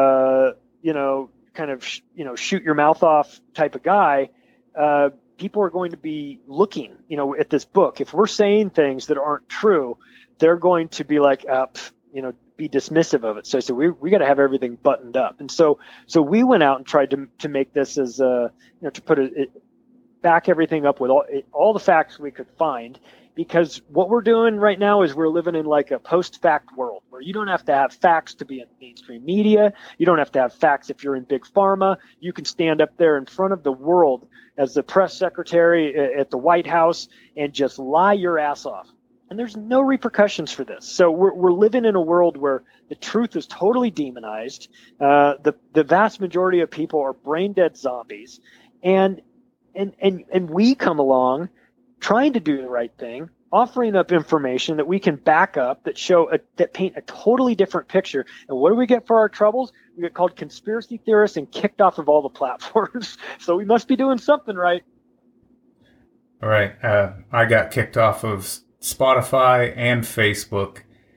kind of, shoot your mouth off type of guy. People are going to be looking, at this book. If we're saying things that aren't true, they're going to be like, be dismissive of it. So I said, we got to have everything buttoned up. And so we went out and tried to make this as, to put it, back everything up with all the facts we could find, because what we're doing right now is we're living in like a post-fact world where you don't have to have facts to be in mainstream media. You don't have to have facts if you're in big pharma. You can stand up there in front of the world as the press secretary at the White House and just lie your ass off. And there's no repercussions for this. So we're living in a world where the truth is totally demonized. The vast majority of people are brain dead zombies. And we come along trying to do the right thing, offering up information that we can back up, that paint a totally different picture. And what do we get for our troubles? We get called conspiracy theorists and kicked off of all the platforms. So we must be doing something right. All right. I got kicked off of Spotify and Facebook.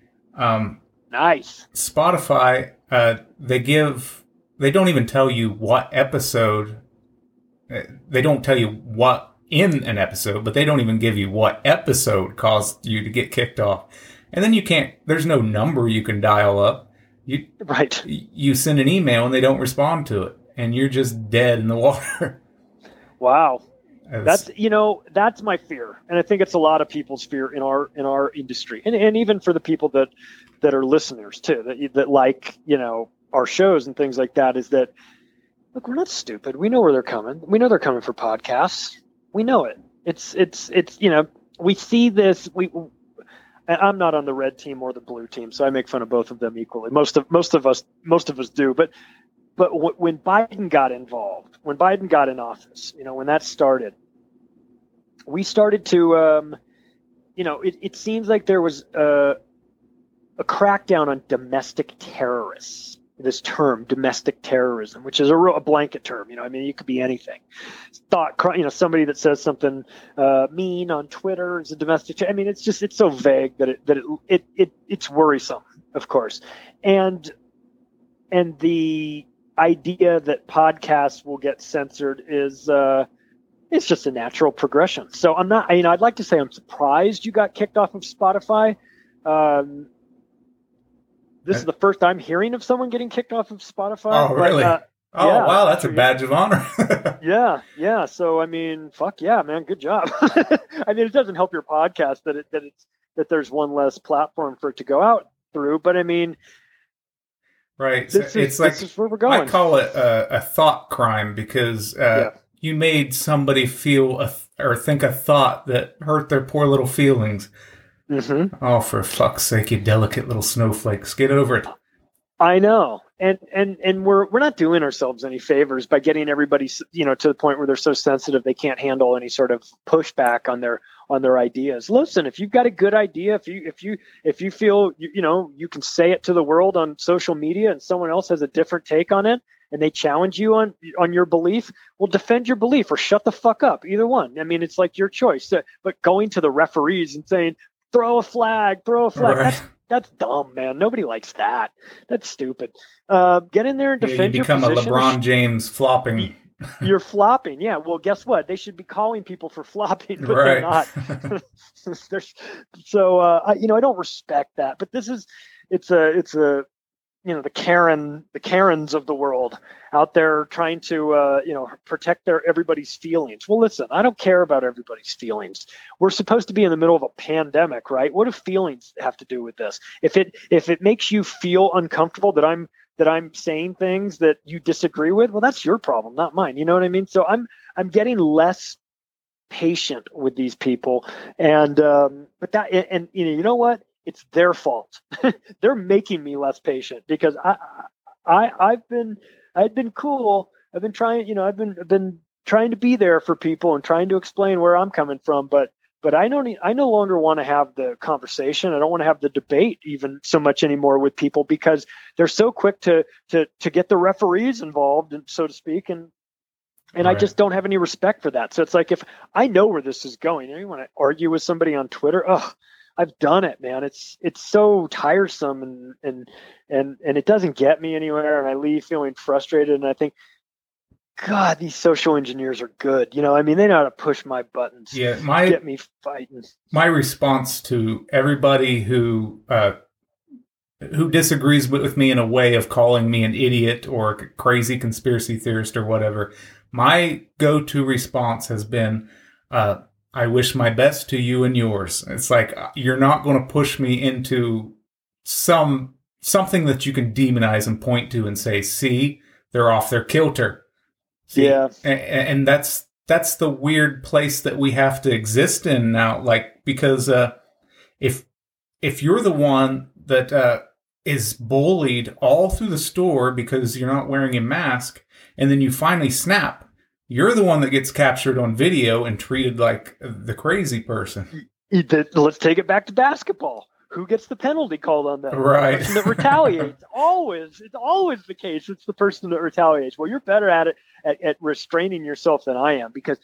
Nice. Spotify, they don't even tell you what episode. They don't tell you what in an episode, but they don't even give you what episode caused you to get kicked off. And then there's no number you can dial up. You send an email and they don't respond to it, and you're just dead in the water. Wow. That's my fear. And I think it's a lot of people's fear in our industry. And even for the people that are listeners too, that like, our shows and things like that, is that, look, we're not stupid. We know where they're coming. We know they're coming for podcasts. We know it. It's we see this. I'm not on the red team or the blue team, so I make fun of both of them equally. Most of us do. But when Biden got involved, when Biden got in office, when that started, we started to, it seems like there was a crackdown on domestic terrorists. This term, domestic terrorism, which is a blanket term. It could be anything. Somebody that says something mean on Twitter is a domestic. It's so vague that it's worrisome, of course. And the idea that podcasts will get censored is it's just a natural progression. So I'm not. I'd like to say I'm surprised you got kicked off of Spotify. This is the first I'm hearing of someone getting kicked off of Spotify. Oh, really? Wow, that's a badge of honor. Yeah. So, fuck yeah, man, good job. It doesn't help your podcast that there's one less platform for it to go out through, but right. This is where we're going. I call it a thought crime because you made somebody feel or think a thought that hurt their poor little feelings. Mm-hmm. Oh, for fuck's sake, you delicate little snowflakes. Get over it. I know. And we're not doing ourselves any favors by getting everybody, to the point where they're so sensitive they can't handle any sort of pushback on their ideas. Listen, if you've got a good idea, if you feel, you can say it to the world on social media and someone else has a different take on it and they challenge you on your belief, well, defend your belief or shut the fuck up. Either one. It's like your choice. But going to the referees and saying, throw a flag. Right. That's dumb, man. Nobody likes that. That's stupid. Get in there and defend your position. You become a LeBron James flopping. You're flopping. Yeah. Well, guess what? They should be calling people for flopping, but right. They're not. I don't respect that. But it's a the Karens of the world out there trying to, protect everybody's feelings. Well, listen, I don't care about everybody's feelings. We're supposed to be in the middle of a pandemic, right? What do feelings have to do with this? If it makes you feel uncomfortable that I'm saying things that you disagree with, well, that's your problem, not mine. You know what I mean? So I'm getting less patient with these people, and you know what? It's their fault. They're making me less patient because I've been cool. I've been trying, I've been trying to be there for people and trying to explain where I'm coming from. But but I no longer want to have the conversation. I don't want to have the debate even so much anymore with people, because they're so quick to get the referees involved, and so to speak, and I just don't have any respect for that. So it's like, if I know where this is going, and you want to argue with somebody on Twitter, I've done it, man. It's so tiresome, and it doesn't get me anywhere, and I leave feeling frustrated. And I think, God, these social engineers are good. You know, I mean, they know how to push my buttons. Yeah, get me fighting. My response to everybody who disagrees with me in a way of calling me an idiot or a crazy conspiracy theorist or whatever, my go-to response has been, I wish my best to you and yours. It's like, you're not going to push me into something that you can demonize and point to and say, see, they're off their kilter. See? Yeah. And that's the weird place that we have to exist in now. Like, because if you're the one that is bullied all through the store because you're not wearing a mask, and then you finally snap, you're the one that gets captured on video and treated like the crazy person. Let's take it back to basketball. Who gets the penalty called on them? Right. The person that retaliates. It's always the case. It's the person that retaliates. Well, you're better at it, at restraining yourself than I am, because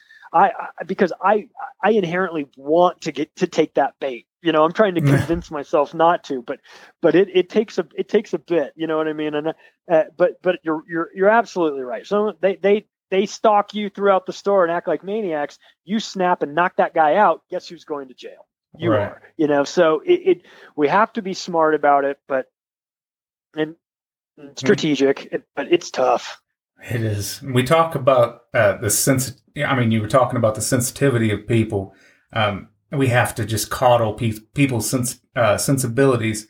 I inherently want to take that bait. You know, I'm trying to convince myself not to, but it takes a bit. You know what I mean? And but you're absolutely right. So they stalk you throughout the store and act like maniacs. You snap and knock that guy out. Guess who's going to jail? You are. You know, so we have to be smart about it, and strategic, but it's tough. It is. We talk about the sense. I mean, you were talking about the sensitivity of people. We have to just coddle people's sensibilities.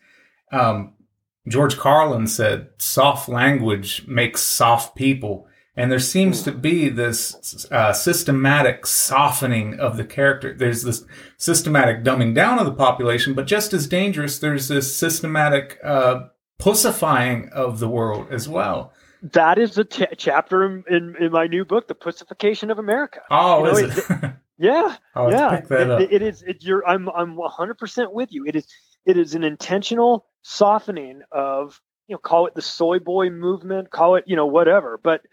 George Carlin said, "Soft language makes soft people." And there seems to be this systematic softening of the character. There's this systematic dumbing down of the population, but just as dangerous, there's this systematic pussifying of the world as well. That is the chapter in my new book, The Pussification of America. Oh, is it? Yeah. Yeah. Pick that up. It is. I'm 100% with you. It is an intentional softening of, you know, call it the soy boy movement, call it, you know, whatever. But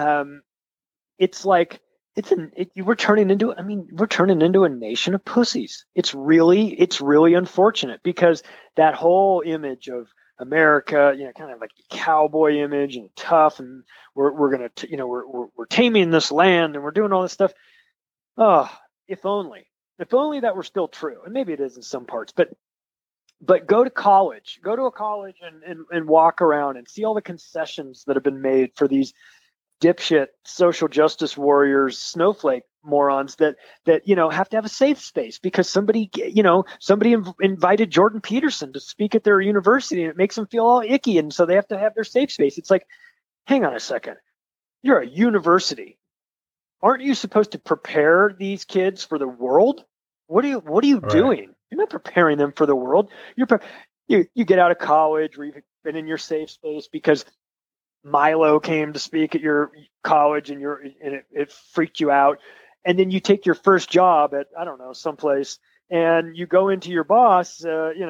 it's like we're turning into a nation of pussies. It's really unfortunate, because that whole image of America, you know, kind of like a cowboy image and tough, and we're taming this land and we're doing all this stuff. Oh, if only that were still true, and maybe it is in some parts, but go to a college and walk around and see all the concessions that have been made for these dipshit social justice warriors, snowflake morons that you know have to have a safe space because somebody invited Jordan Peterson to speak at their university, and it makes them feel all icky, and so they have to have their safe space. It's like, hang on a second, you're a university. Aren't you supposed to prepare these kids for the world? What are you doing? You're not preparing them for the world. You get out of college where you've been in your safe space because Milo came to speak at your college and it freaked you out. And then you take your first job at, I don't know, someplace, and you go into your boss,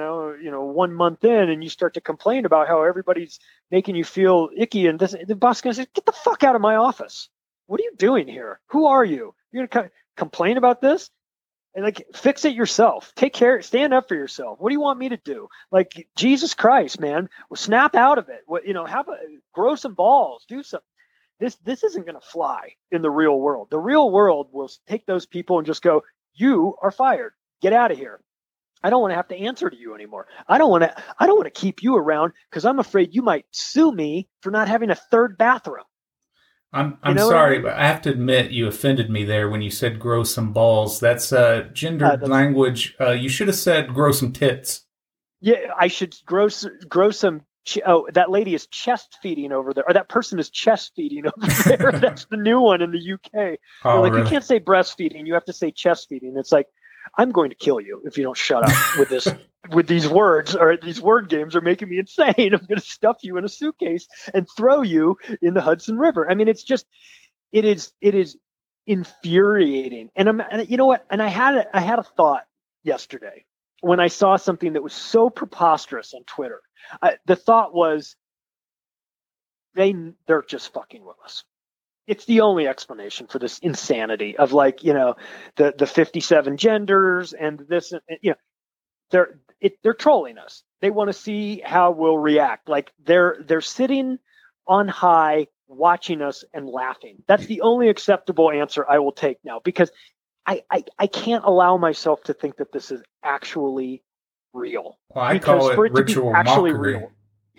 1 month in, and you start to complain about how everybody's making you feel icky. And the boss is going to say, "Get the fuck out of my office. What are you doing here? Who are you? You're going to complain about this?" And like, fix it yourself. Take care. Stand up for yourself. What do you want me to do? Like, Jesus Christ, man, snap out of it. Grow some balls. Do something. This isn't going to fly in the real world. The real world will take those people and just go, "You are fired. Get out of here. I don't want to have to answer to you anymore. I don't want to keep you around because I'm afraid you might sue me for not having a third bathroom." I'm sorry, but I have to admit you offended me there when you said "grow some balls." That's gendered language. You should have said "grow some tits." Yeah, I should grow some. That lady is chest feeding over there, or that person is chest feeding over there. That's the new one in the UK. Oh, like, really? You can't say breastfeeding; you have to say chest feeding. It's like, I'm going to kill you if you don't shut up with this. With these words, or these word games are making me insane. I'm going to stuff you in a suitcase and throw you in the Hudson River. I mean, it is infuriating. And you know what? And I had a thought yesterday when I saw something that was so preposterous on Twitter. The thought was, they're just fucking with us. It's the only explanation for this insanity of, like, you know, the 57 genders and this, you know, they're trolling us. They want to see how we'll react. Like, they're sitting on high watching us and laughing. That's the only acceptable answer I will take now, because I can't allow myself to think that this is actually real. Well, I call it ritual mockery. Real.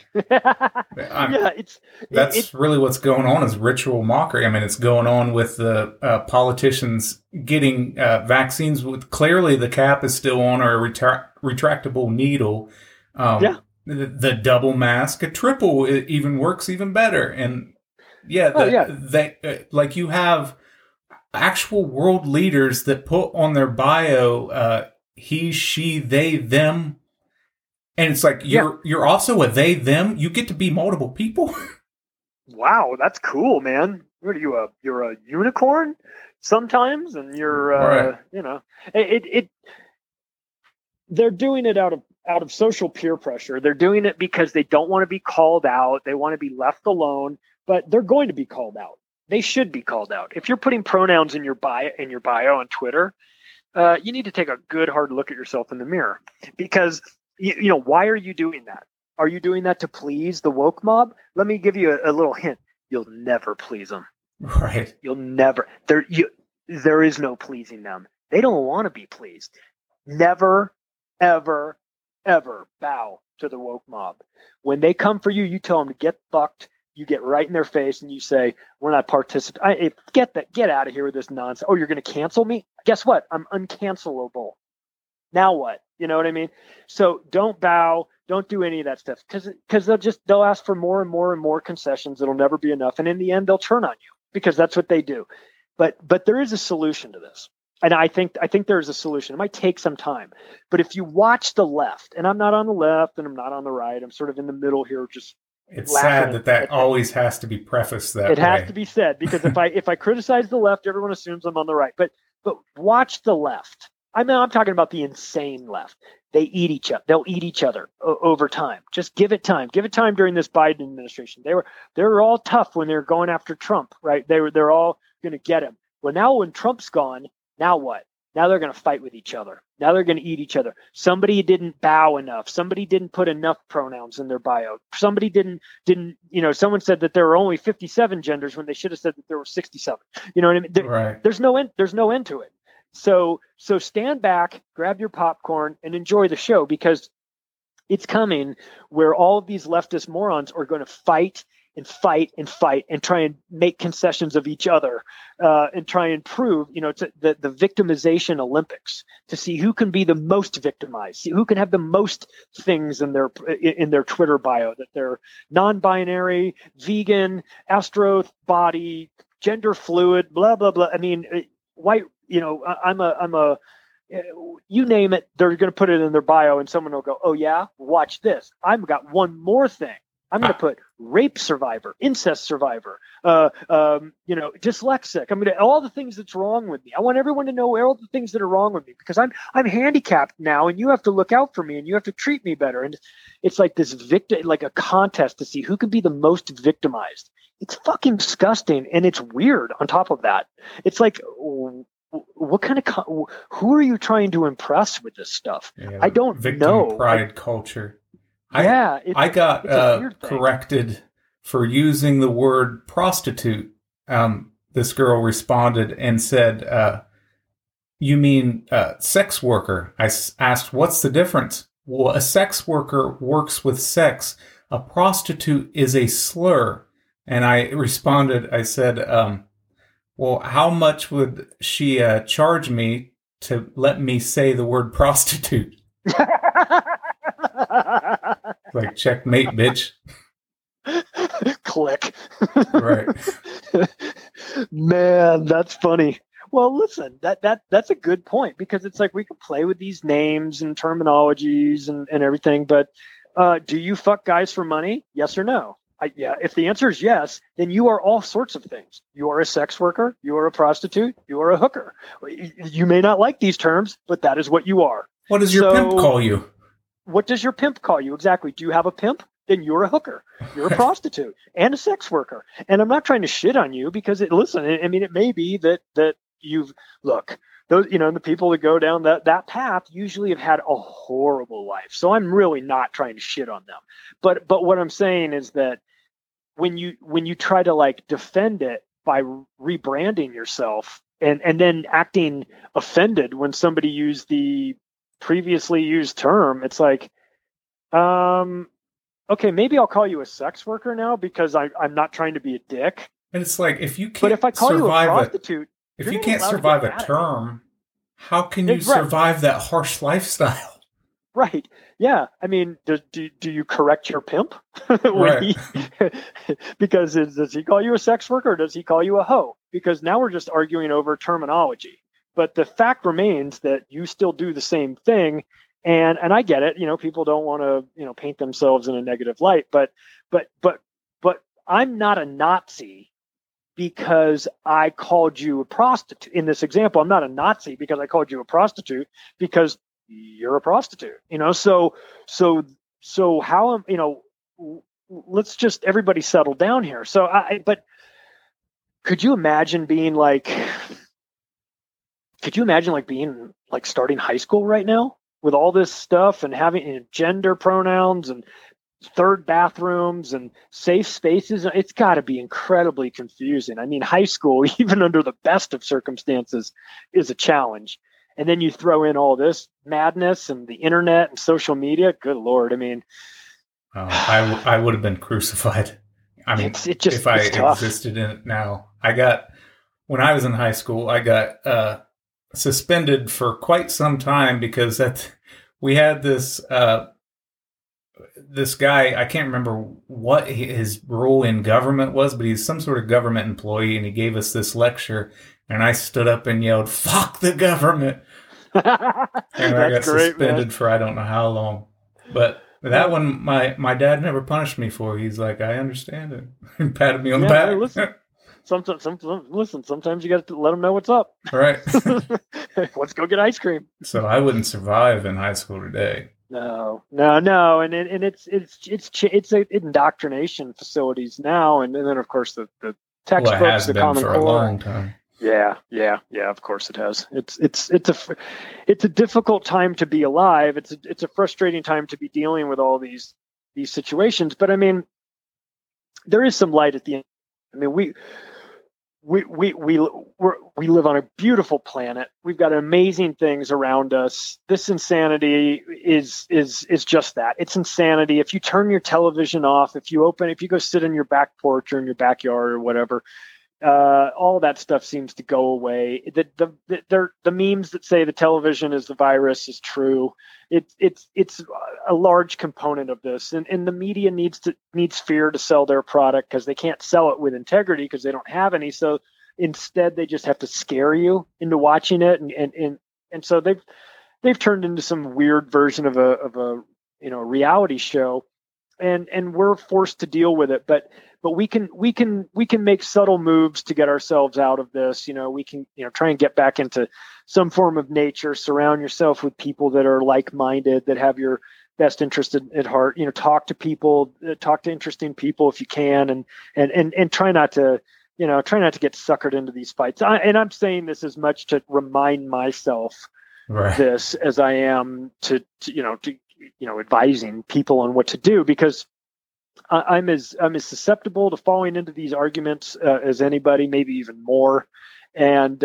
That's really what's going on, is ritual mockery. I mean, it's going on with the politicians getting vaccines with, clearly the cap is still on, or a retractable needle. The double mask, a triple, it even works even better. And like, you have actual world leaders that put on their bio he, she, they, them. And it's like, you're also a they, them. You get to be multiple people. Wow, that's cool, man. What are you, you're a unicorn sometimes, and you're right. You know, they're doing it out of social peer pressure. They're doing it because they don't want to be called out. They want to be left alone, but they're going to be called out. They should be called out. If you're putting pronouns in your bio on Twitter, you need to take a good hard look at yourself in the mirror, because you know, why are you doing that? Are you doing that to please the woke mob? Let me give you a little hint. You'll never please them. Right. You'll never. There is no pleasing them. They don't want to be pleased. Never, ever, ever bow to the woke mob. When they come for you, you tell them to get fucked. You get right in their face and you say, we're not participating. Get out of here with this nonsense. Oh, you're going to cancel me? Guess what? I'm uncancelable. Now what? You know what I mean? So don't bow. Don't do any of that stuff, because they'll ask for more and more and more concessions. It'll never be enough. And in the end, they'll turn on you, because that's what they do. But there is a solution to this. And I think there's a solution. It might take some time. But if you watch the left, and I'm not on the left and I'm not on the right, I'm sort of in the middle here, just it's sad that always has to be prefaced that way. It has to be said, because if I criticize the left, everyone assumes I'm on the right. But watch the left. I'm talking about the insane left. They eat each other. They'll eat each other over time. Just give it time. Give it time during this Biden administration. They were all tough when they were going after Trump, right? They're all going to get him. Well, now when Trump's gone, now what? Now they're going to fight with each other. Now they're going to eat each other. Somebody didn't bow enough. Somebody didn't put enough pronouns in their bio. Somebody didn't, someone said that there were only 57 genders when they should have said that there were 67. You know what I mean? Right. There's no end to it. So stand back, grab your popcorn, and enjoy the show, because it's coming where all of these leftist morons are going to fight and fight and fight and try and make concessions of each other, and try and prove, it's the victimization Olympics, to see who can be the most victimized, see who can have the most things in their Twitter bio, that they're non-binary, vegan, astro body, gender fluid, blah blah blah. I mean, white. I'm a, you name it, they're going to put it in their bio, and someone will go, oh yeah, watch this. I've got one more thing. I'm going to put rape survivor, incest survivor, dyslexic. I'm going to, all the things that's wrong with me. I want everyone to know all the things that are wrong with me, because I'm handicapped now, and you have to look out for me, and you have to treat me better. And it's like this like a contest to see who can be the most victimized. It's fucking disgusting, and it's weird on top of that. It's like, what kind of who are you trying to impress with this stuff? Yeah, I don't victim know. Pride culture. I got corrected for using the word prostitute. This girl responded and said, "You mean sex worker?" I asked, "What's the difference?" Well, a sex worker works with sex. A prostitute is a slur. And I responded. I said, well, how much would she charge me to let me say the word prostitute? Like, checkmate, bitch. Click. Right. Man, that's funny. Well, listen, that's a good point, because it's like we can play with these names and terminologies and everything, but do you fuck guys for money? Yes or no? Yeah, if the answer is yes, then you are all sorts of things. You are a sex worker, you are a prostitute, you are a hooker. You may not like these terms, but that is what you are. What does your pimp call you? What does your pimp call you? Exactly. Do you have a pimp? Then you're a hooker. You're a prostitute and a sex worker. And I'm not trying to shit on you because it may be that you've look, those, the people that go down that path usually have had a horrible life. So I'm really not trying to shit on them. But what I'm saying is that when you try to like defend it by rebranding yourself and then acting offended when somebody used the previously used term, it's like, okay, maybe I'll call you a sex worker now because I'm not trying to be a dick. And it's like, if you can't, but if I call you a prostitute, if you can't survive a term, how can you survive that harsh lifestyle? Right. Yeah. I mean, do you correct your pimp? Right. Because does he call you a sex worker or does he call you a hoe? Because now we're just arguing over terminology. But the fact remains that you still do the same thing. And I get it. People don't want to, paint themselves in a negative light. But I'm not a Nazi because I called you a prostitute. In this example, I'm not a Nazi because I called you a prostitute because you're a prostitute, so how let's just everybody settle down here. But could you imagine being like being like starting high school right now with all this stuff and having gender pronouns and third bathrooms and safe spaces? It's got to be incredibly confusing. I mean, high school, even under the best of circumstances, is a challenge. And then you throw in all this madness and the internet and social media. Good Lord. I mean, I would have been crucified. I mean, if I existed in it now. When I was in high school, I got suspended for quite some time because we had this guy, I can't remember what his role in government was, but he's some sort of government employee, and he gave us this lecture. And I stood up and yelled, "Fuck the government!" And I got suspended for I don't know how long. But that one, my dad never punished me for. He's like, "I understand it." And patted me on the back. Listen, sometimes you got to let them know what's up. Right. Let's go get ice cream. So I wouldn't survive in high school today. No, and it's indoctrination facilities now, and then of course the textbooks, it has the been Common for Core. a long time. Yeah. Of course it has. It's a difficult time to be alive. It's a frustrating time to be dealing with all these situations. But I mean, there is some light at the end. I mean, we live on a beautiful planet. We've got amazing things around us. This insanity is just that. It's insanity. If you turn your television off, if you go sit in your back porch or in your backyard or whatever, all that stuff seems to go away. The memes that say the television is the virus is true. It's a large component of this, and the media needs fear to sell their product because they can't sell it with integrity because they don't have any. So instead, they just have to scare you into watching it, and so they've turned into some weird version of a reality show, and we're forced to deal with it, but we can make subtle moves to get ourselves out of this. We can try and get back into some form of nature, surround yourself with people that are like-minded, that have your best interest at heart. Talk to people, talk to interesting people if you can, and try not to get suckered into these fights. And I'm saying this as much to remind myself this as I am to advising people on what to do, because I'm as susceptible to falling into these arguments as anybody, maybe even more. And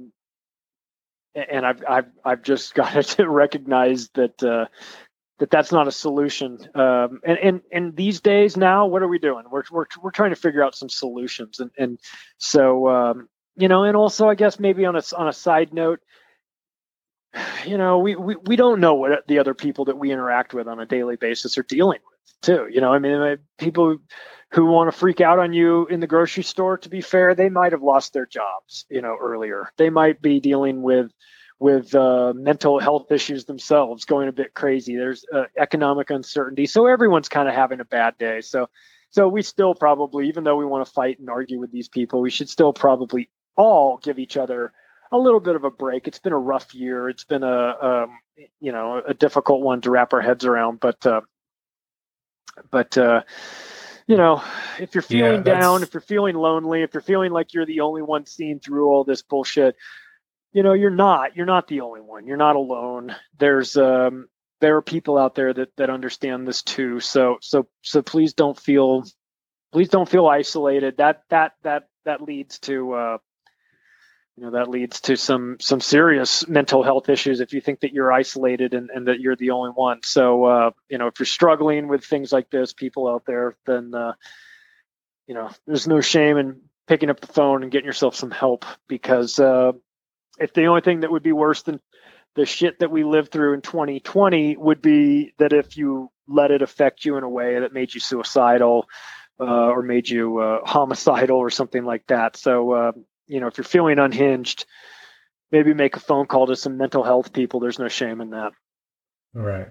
I've just got to recognize that that's not a solution. And these days now, what are we doing? We're trying to figure out some solutions. And so and also I guess maybe on a side note, we don't know what the other people that we interact with on a daily basis are dealing with too. I mean, people who want to freak out on you in the grocery store, to be fair, they might have lost their jobs, earlier. They might be dealing with mental health issues themselves, going a bit crazy. There's economic uncertainty. So everyone's kind of having a bad day. So So we still probably, even though we want to fight and argue with these people, we should still probably all give each other a little bit of a break. It's been a rough year. It's been a difficult one to wrap our heads around. But if you're feeling down, if you're feeling lonely, if you're feeling like you're the only one seeing through all this bullshit, you're not the only one. You're not alone. There are people out there that understand this too. So please don't feel isolated. That leads to that leads to some serious mental health issues if you think that you're isolated and that you're the only one. So if you're struggling with things like this, people out there, then there's no shame in picking up the phone and getting yourself some help, because if the only thing that would be worse than the shit that we lived through in 2020 would be that if you let it affect you in a way that made you suicidal or made you homicidal or something like that. So, if you're feeling unhinged, maybe make a phone call to some mental health people. There's no shame in that. Right.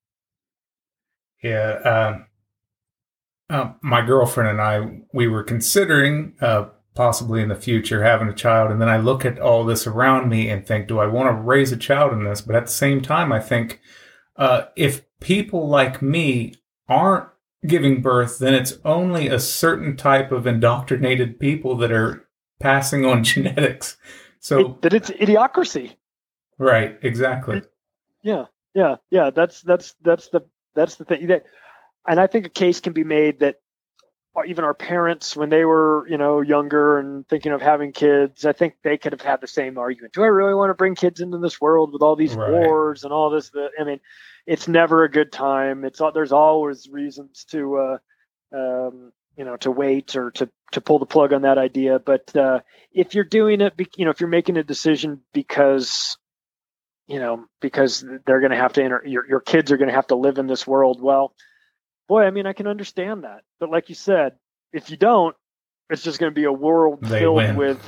Yeah. My girlfriend and I, we were considering possibly in the future having a child. And then I look at all this around me and think, do I want to raise a child in this? But at the same time, I think if people like me aren't giving birth, then it's only a certain type of indoctrinated people that are passing on genetics. So that it's idiocracy. Right. Exactly. Yeah. That's the thing. And I think a case can be made that even our parents, when they were, younger and thinking of having kids, I think they could have had the same argument. Do I really want to bring kids into this world with all these wars and all this? I mean, it's never a good time. There's always reasons to wait or to pull the plug on that idea. But if you're doing it, if you're making a decision because they're going to have to your kids are going to have to live in this world, well, boy, I mean, I can understand that. But like you said, if you don't, it's just going to be a world filled with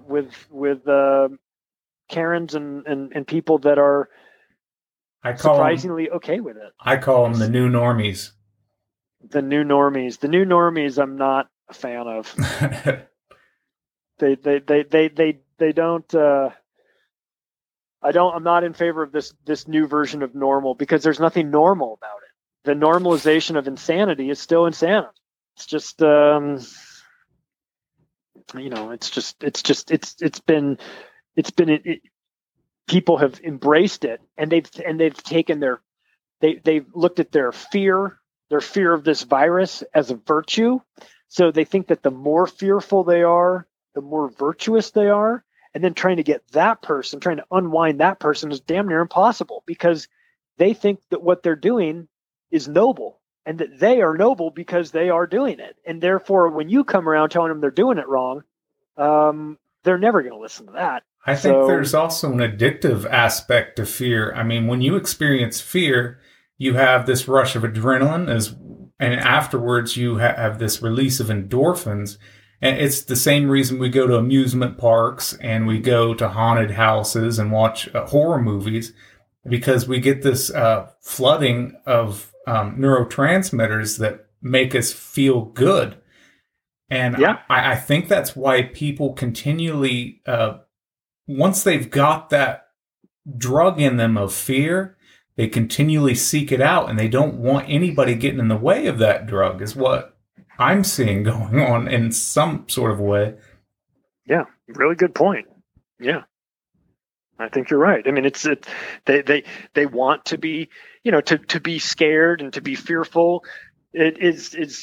Karens and people that are surprisingly okay with it. I call them the new normies. The new normies, I'm not a fan of. They don't. I'm not in favor of this new version of normal, because there's nothing normal about it. The normalization of insanity is still insanity. It's just, people have embraced it, and they've taken they've looked at their fear of this virus as a virtue. So they think that the more fearful they are, the more virtuous they are. And then trying to unwind that person is damn near impossible, because they think that what they're doing is noble, and that they are noble because they are doing it. And therefore, when you come around telling them they're doing it wrong, they're never going to listen to that. I think there's also an addictive aspect to fear. I mean, when you experience fear, you have this rush of adrenaline, and afterwards you have this release of endorphins. And it's the same reason we go to amusement parks and we go to haunted houses and watch horror movies, because we get this flooding of neurotransmitters that make us feel good. And I think that's why people continually, once they've got that drug in them of fear, they continually seek it out, and they don't want anybody getting in the way of that drug, is what I'm seeing going on in some sort of way. Yeah, really good point. Yeah, I think you're right. I mean, they want to be, to be scared and to be fearful. It is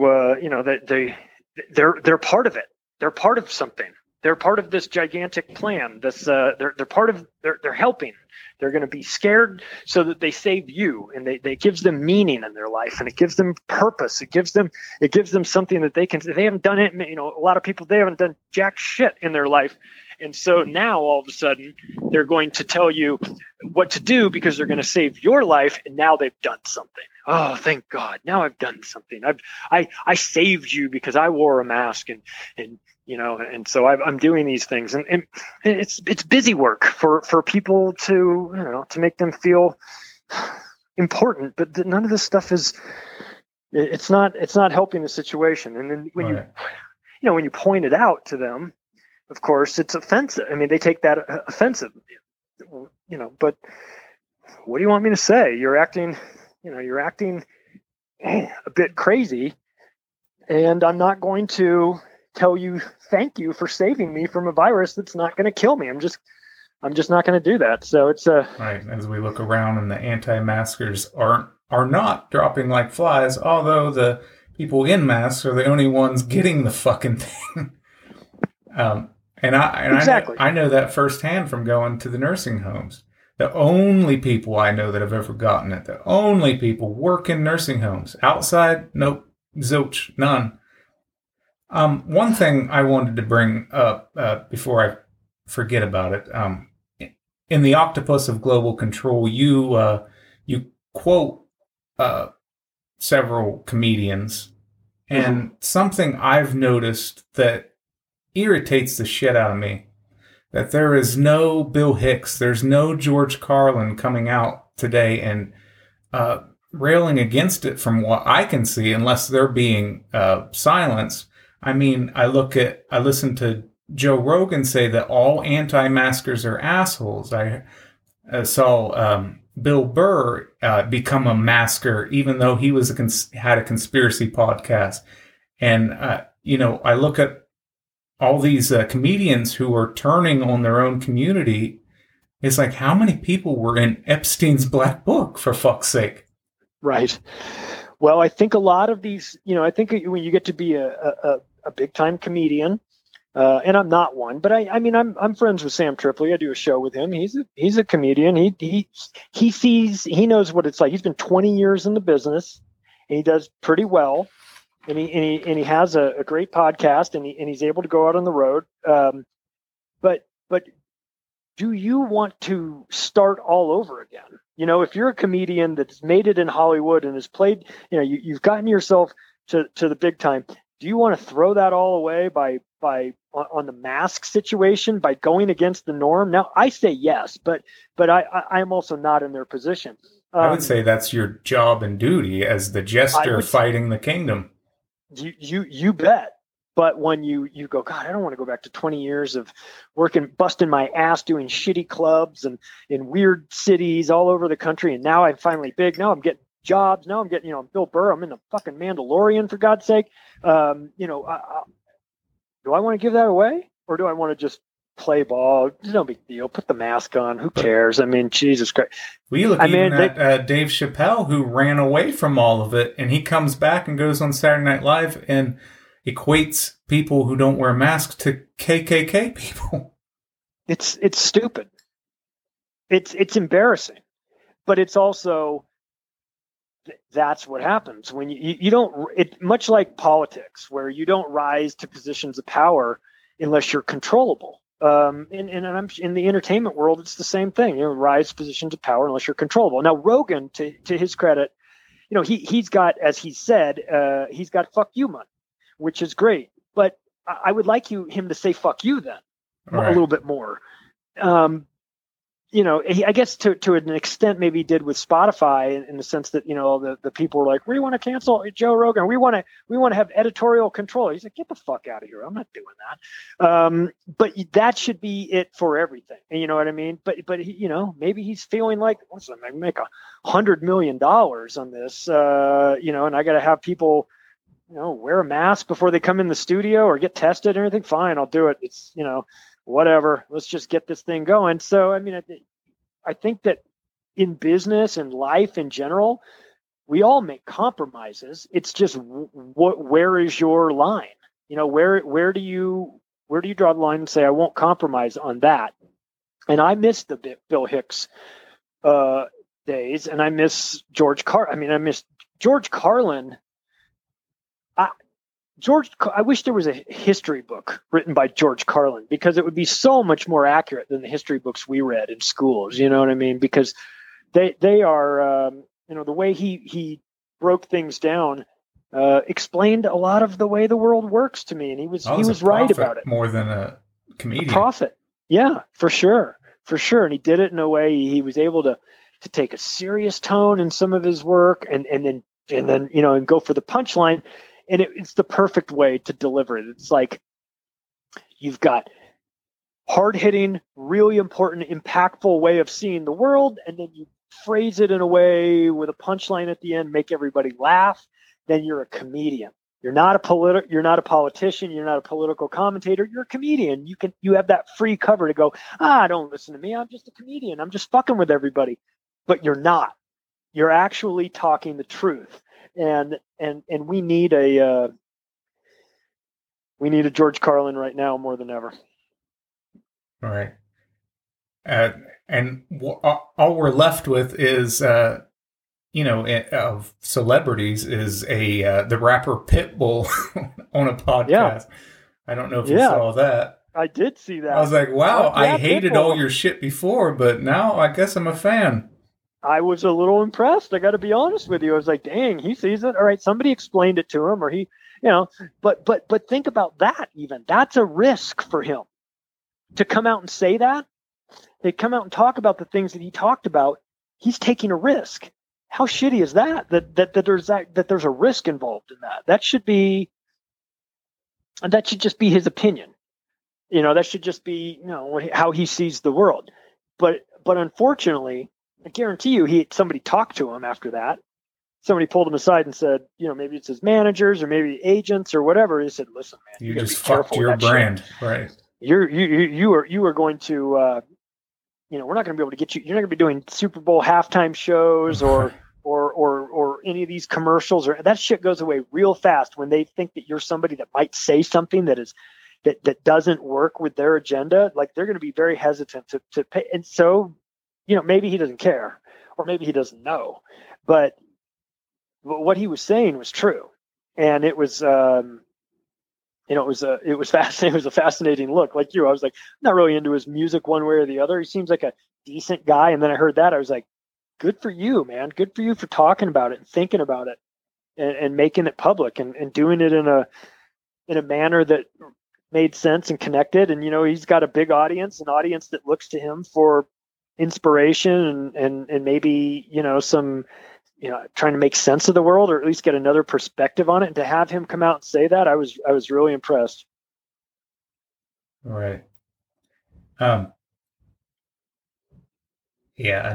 to they're part of it. They're part of something. They're part of this gigantic plan. They're part of. They're helping. They're going to be scared so that they save you, and they gives them meaning in their life, and it gives them purpose. It gives them something that they haven't done it. A lot of people, they haven't done jack shit in their life. And so now all of a sudden they're going to tell you what to do, because they're going to save your life. And now they've done something. Oh, thank God. Now I've done something. I saved you because I wore a mask and so I'm doing these things, and it's busy work for people to make them feel important. But none of this stuff is It's not helping the situation. And then when when you point it out to them, of course, it's offensive. I mean, they take that offensive, but what do you want me to say? You're acting a bit crazy, and I'm not going to tell you thank you for saving me from a virus that's not going to kill me. I'm just not going to do that. So it's right. As we look around, and the anti-maskers are not dropping like flies, although the people in masks are the only ones getting the fucking thing. Exactly. I know that firsthand from going to the nursing homes. The only people I know that have ever gotten it, the only people work in nursing homes. Outside, nope, zilch, none. One thing I wanted to bring up before I forget about it, in The Octopus of Global Control, you quote several comedians, and something I've noticed that irritates the shit out of me, that there is no Bill Hicks, there's no George Carlin coming out today and railing against it from what I can see, unless they're being silenced. I mean, I listen to Joe Rogan say that all anti-maskers are assholes. I saw Bill Burr become a masker, even though he had a conspiracy podcast. And, I look at all these comedians who are turning on their own community. It's like, how many people were in Epstein's black book, for fuck's sake? Right. Well, I think a lot of these, I think when you get to be a big time comedian, and I'm not one, but I'm friends with Sam Tripoli. I do a show with him. He's a comedian. He knows what it's like. He's been 20 years in the business, and he does pretty well. And he has a great podcast, and he's able to go out on the road. But do you want to start all over again? If you're a comedian that's made it in Hollywood and has played, you've gotten yourself to the big time. Do you want to throw that all away by on the mask situation, by going against the norm? Now, I say yes, but I'm also not in their position. I would say that's your job and duty as the jester fighting the kingdom. You bet. But when you go, God, I don't want to go back to 20 years of busting my ass doing shitty clubs and in weird cities all over the country. And now I'm finally big. Now I'm getting jobs. Now I'm getting, I'm Bill Burr. I'm in the fucking Mandalorian, for God's sake. Do I want to give that away, or do I want to just play ball? No big deal. Put the mask on. Who cares? I mean, Jesus Christ. We look at Dave Chappelle, who ran away from all of it, and he comes back and goes on Saturday Night Live and equates people who don't wear masks to KKK people. It's stupid. It's embarrassing, but it's also, that's what happens when you don't. It much like politics, where you don't rise to positions of power unless you're controllable. And I'm in the entertainment world, it's the same thing. Rise to positions of power unless you're controllable. Now, Rogan, to his credit, he's got, as he said, he's got fuck you money, which is great. But I would like him to say fuck you then, right, a little bit more. I guess to an extent, maybe he did with Spotify, in the sense that, the people were like, we want to cancel Joe Rogan. We want to have editorial control. He's like, get the fuck out of here. I'm not doing that. But that should be it for everything. And you know what I mean? But maybe he's feeling like, listen, I make $100 million on this, and I got to have people, wear a mask before they come in the studio or get tested or anything. Fine, I'll do it. It's, whatever, let's just get this thing going. So, I think that in business and life in general, we all make compromises. It's just where is your line? Where do you draw the line and say, I won't compromise on that? And I miss the Bill Hicks days, and I miss George Carlin. I miss George Carlin. I wish there was a history book written by George Carlin, because it would be so much more accurate than the history books we read in schools. You know what I mean? Because they are, the way he broke things down, explained a lot of the way the world works to me. And he was right about it. More than a comedian. A prophet. Yeah, for sure. And he did it in a way he was able to take a serious tone in some of his work, and then and then, and go for the punchline. And it's the perfect way to deliver it. It's like you've got hard-hitting, really important, impactful way of seeing the world, and then you phrase it in a way with a punchline at the end, make everybody laugh. Then you're a comedian. You're not a politician. You're not a political commentator. You're a comedian. You have that free cover to go, don't listen to me. I'm just a comedian. I'm just fucking with everybody. But you're not. You're actually talking the truth. And we need a George Carlin right now more than ever. All right. And all we're left with is, of celebrities is the rapper Pitbull on a podcast. Yeah. I don't know if you saw that. I did see that. I was like, wow, I hated all your shit before, but now I guess I'm a fan. I was a little impressed. I got to be honest with you. I was like, dang, he sees it. All right. Somebody explained it to him, or he, but think about that. Even that's a risk for him to come out and say that. They come out and talk about the things that he talked about. He's taking a risk. How shitty is that? That there's a risk involved in that. That should just be his opinion. That should just be, how he sees the world. But unfortunately, I guarantee you, somebody talked to him after that. Somebody pulled him aside and said, maybe it's his managers or maybe agents or whatever. He said, "Listen, man, you just fucked your brand, right? You are going to, we're not going to be able to get you. You're not going to be doing Super Bowl halftime shows or any of these commercials, or that shit goes away real fast when they think that you're somebody that might say something that doesn't work with their agenda. Like, they're going to be very hesitant to pay. And so, maybe he doesn't care, or maybe he doesn't know, but what he was saying was true. And it was, it was fascinating. It was a fascinating look. Like you, I was like, not really into his music one way or the other. He seems like a decent guy. And then I heard that, I was like, good for you, man. Good for you for talking about it and thinking about it and making it public and doing it in a manner that made sense and connected. And, he's got a big audience, an audience that looks to him for inspiration and maybe, some, trying to make sense of the world, or at least get another perspective on it. And to have him come out and say that, I was really impressed. All right. Yeah.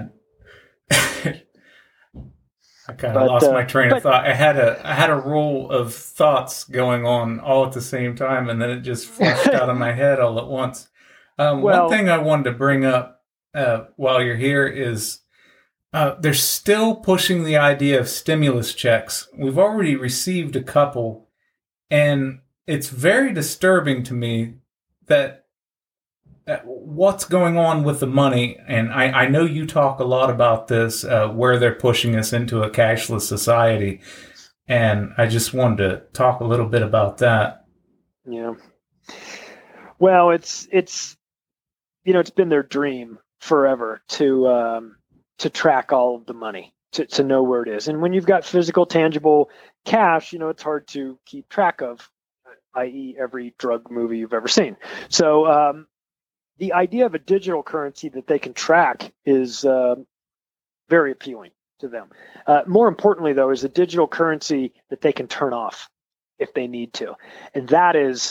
I kind of lost my train of thought. I had a roll of thoughts going on all at the same time, and then it just flashed out of my head all at once. One thing I wanted to bring up while you're here is they're still pushing the idea of stimulus checks. We've already received a couple, and it's very disturbing to me that what's going on with the money. And I know you talk a lot about this, where they're pushing us into a cashless society. And I just wanted to talk a little bit about that. Yeah. Well, it's been their dream forever to track all of the money, to know where it is. And when you've got physical, tangible cash, it's hard to keep track of, i.e. every drug movie you've ever seen. So the idea of a digital currency that they can track is very appealing to them. More importantly, though, is a digital currency that they can turn off if they need to. And that is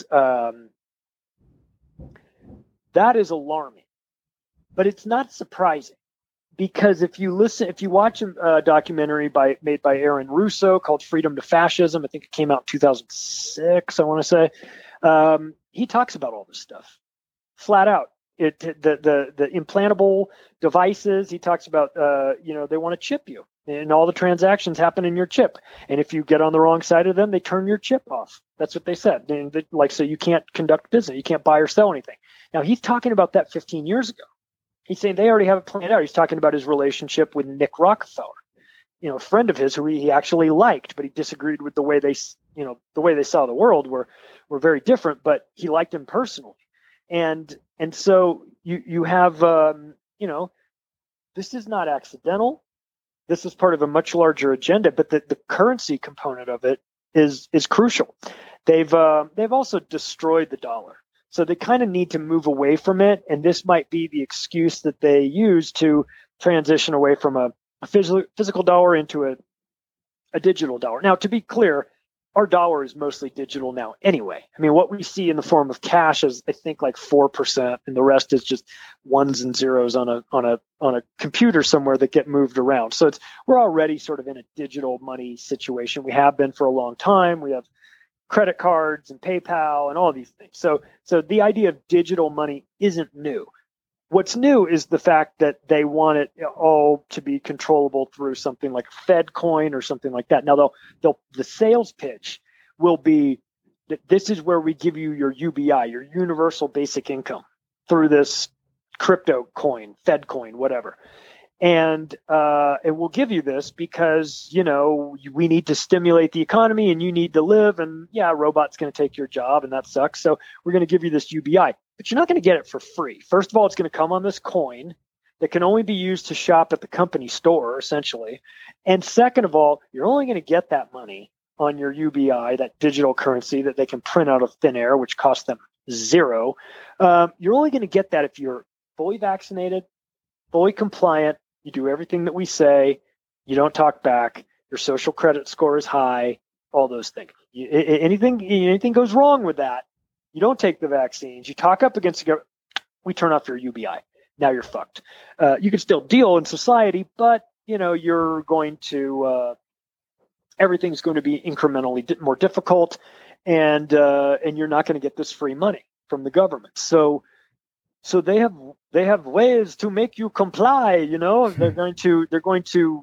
alarming. But it's not surprising. Because if you watch a documentary made by Aaron Russo called Freedom to Fascism, I think it came out in 2006, I want to say, he talks about all this stuff flat out. The implantable devices, he talks about, they want to chip you, and all the transactions happen in your chip. And if you get on the wrong side of them, they turn your chip off. That's what they said. And so you can't conduct business. You can't buy or sell anything. Now, he's talking about that 15 years ago. He's saying they already have it planned out. He's talking about his relationship with Nick Rockefeller, a friend of his who he actually liked, but he disagreed with the way they saw the world were very different, but he liked him personally. And so you have, this is not accidental. This is part of a much larger agenda, but the currency component of it is crucial. They've also destroyed the dollar. So they kind of need to move away from it, and this might be the excuse that they use to transition away from a physical dollar into a digital dollar. Now, to be clear, our dollar is mostly digital now anyway. I mean, what we see in the form of cash is, I think, like 4%, and the rest is just ones and zeros on a computer somewhere that get moved around. So we're already sort of in a digital money situation. We have been for a long time. We have credit cards and PayPal and all these things. So the idea of digital money isn't new. What's new is the fact that they want it all to be controllable through something like Fed coin or something like that. Now, the sales pitch will be that this is where we give you your UBI, your universal basic income, through this crypto coin, Fed coin, whatever. And it will give you this because, we need to stimulate the economy and you need to live. And yeah, a robot's going to take your job and that sucks. So we're going to give you this UBI. But you're not going to get it for free. First of all, it's going to come on this coin that can only be used to shop at the company store, essentially. And second of all, you're only going to get that money on your UBI, that digital currency that they can print out of thin air, which costs them zero. You're only going to get that if you're fully vaccinated, fully compliant, you do everything that we say, you don't talk back, your social credit score is high, all those things. Anything goes wrong with that, you don't take the vaccines, you talk up against the government, we turn off your UBI. Now you're fucked. You can still deal in society, but you're going to everything's going to be incrementally more difficult, and you're not going to get this free money from the government. So they have ways to make you comply. They're going to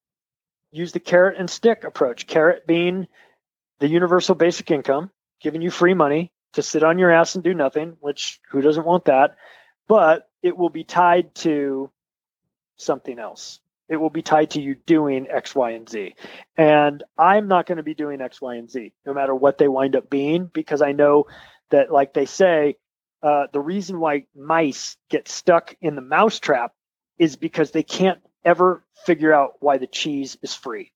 use the carrot and stick approach. Carrot being the universal basic income, giving you free money to sit on your ass and do nothing, which who doesn't want that? But it will be tied to something else. It will be tied to you doing X, Y, and Z. And I'm not going to be doing X, Y, and Z, no matter what they wind up being, because I know that, like they say, the reason why mice get stuck in the mousetrap is because they can't ever figure out why the cheese is free.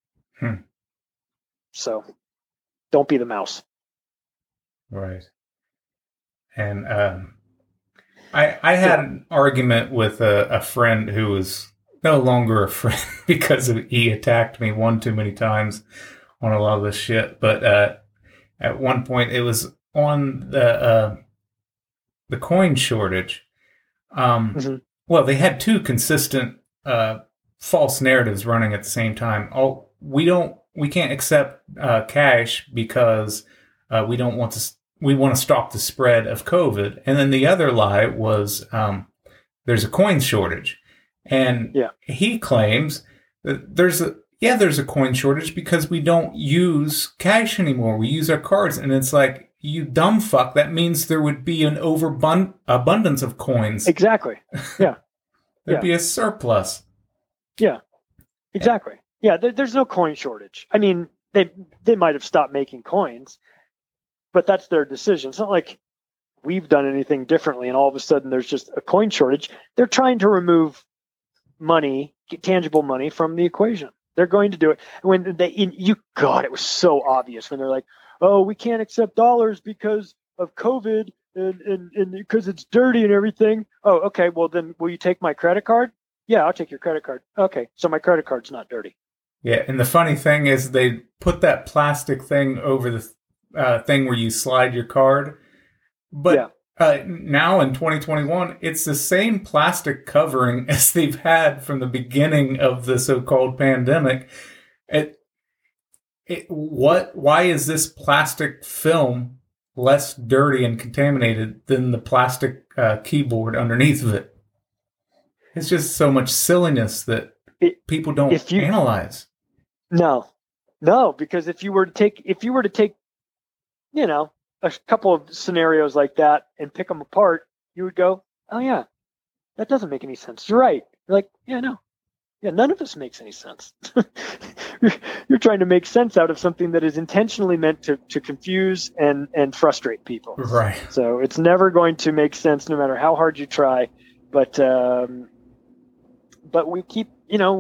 So don't be the mouse. Right. And I had an argument with a friend who was no longer a friend because he attacked me one too many times on a lot of this shit. But at one point, it was on the coin shortage. Well, they had two consistent false narratives running at the same time. Oh, we can't accept cash because we want to stop the spread of COVID. And then the other lie was there's a coin shortage. And he claims that there's a coin shortage because we don't use cash anymore. We use our cards. And it's like, you dumb fuck, that means there would be an abundance of coins. Exactly. Yeah. There'd be a surplus. Yeah. Exactly. Yeah, there's no coin shortage. I mean, they might have stopped making coins, but that's their decision. It's not like we've done anything differently and all of a sudden there's just a coin shortage. They're trying to remove money, tangible money, from the equation. They're going to do it. When it was so obvious when they're like, oh, we can't accept dollars because of COVID and because it's dirty and everything. Oh, okay. Well, then will you take my credit card? Yeah, I'll take your credit card. Okay. So my credit card's not dirty. Yeah. And the funny thing is they put that plastic thing over the thing where you slide your card. But now in 2021, it's the same plastic covering as they've had from the beginning of the so-called pandemic. Why is this plastic film less dirty and contaminated than the plastic keyboard underneath of it? It's just so much silliness that people don't analyze. No, because if you were to take, a couple of scenarios like that and pick them apart, you would go, oh yeah, that doesn't make any sense. You're right. You're like, yeah, no. Yeah, none of this makes any sense. You're trying to make sense out of something that is intentionally meant to confuse and frustrate people. Right. So it's never going to make sense no matter how hard you try. But we'll keep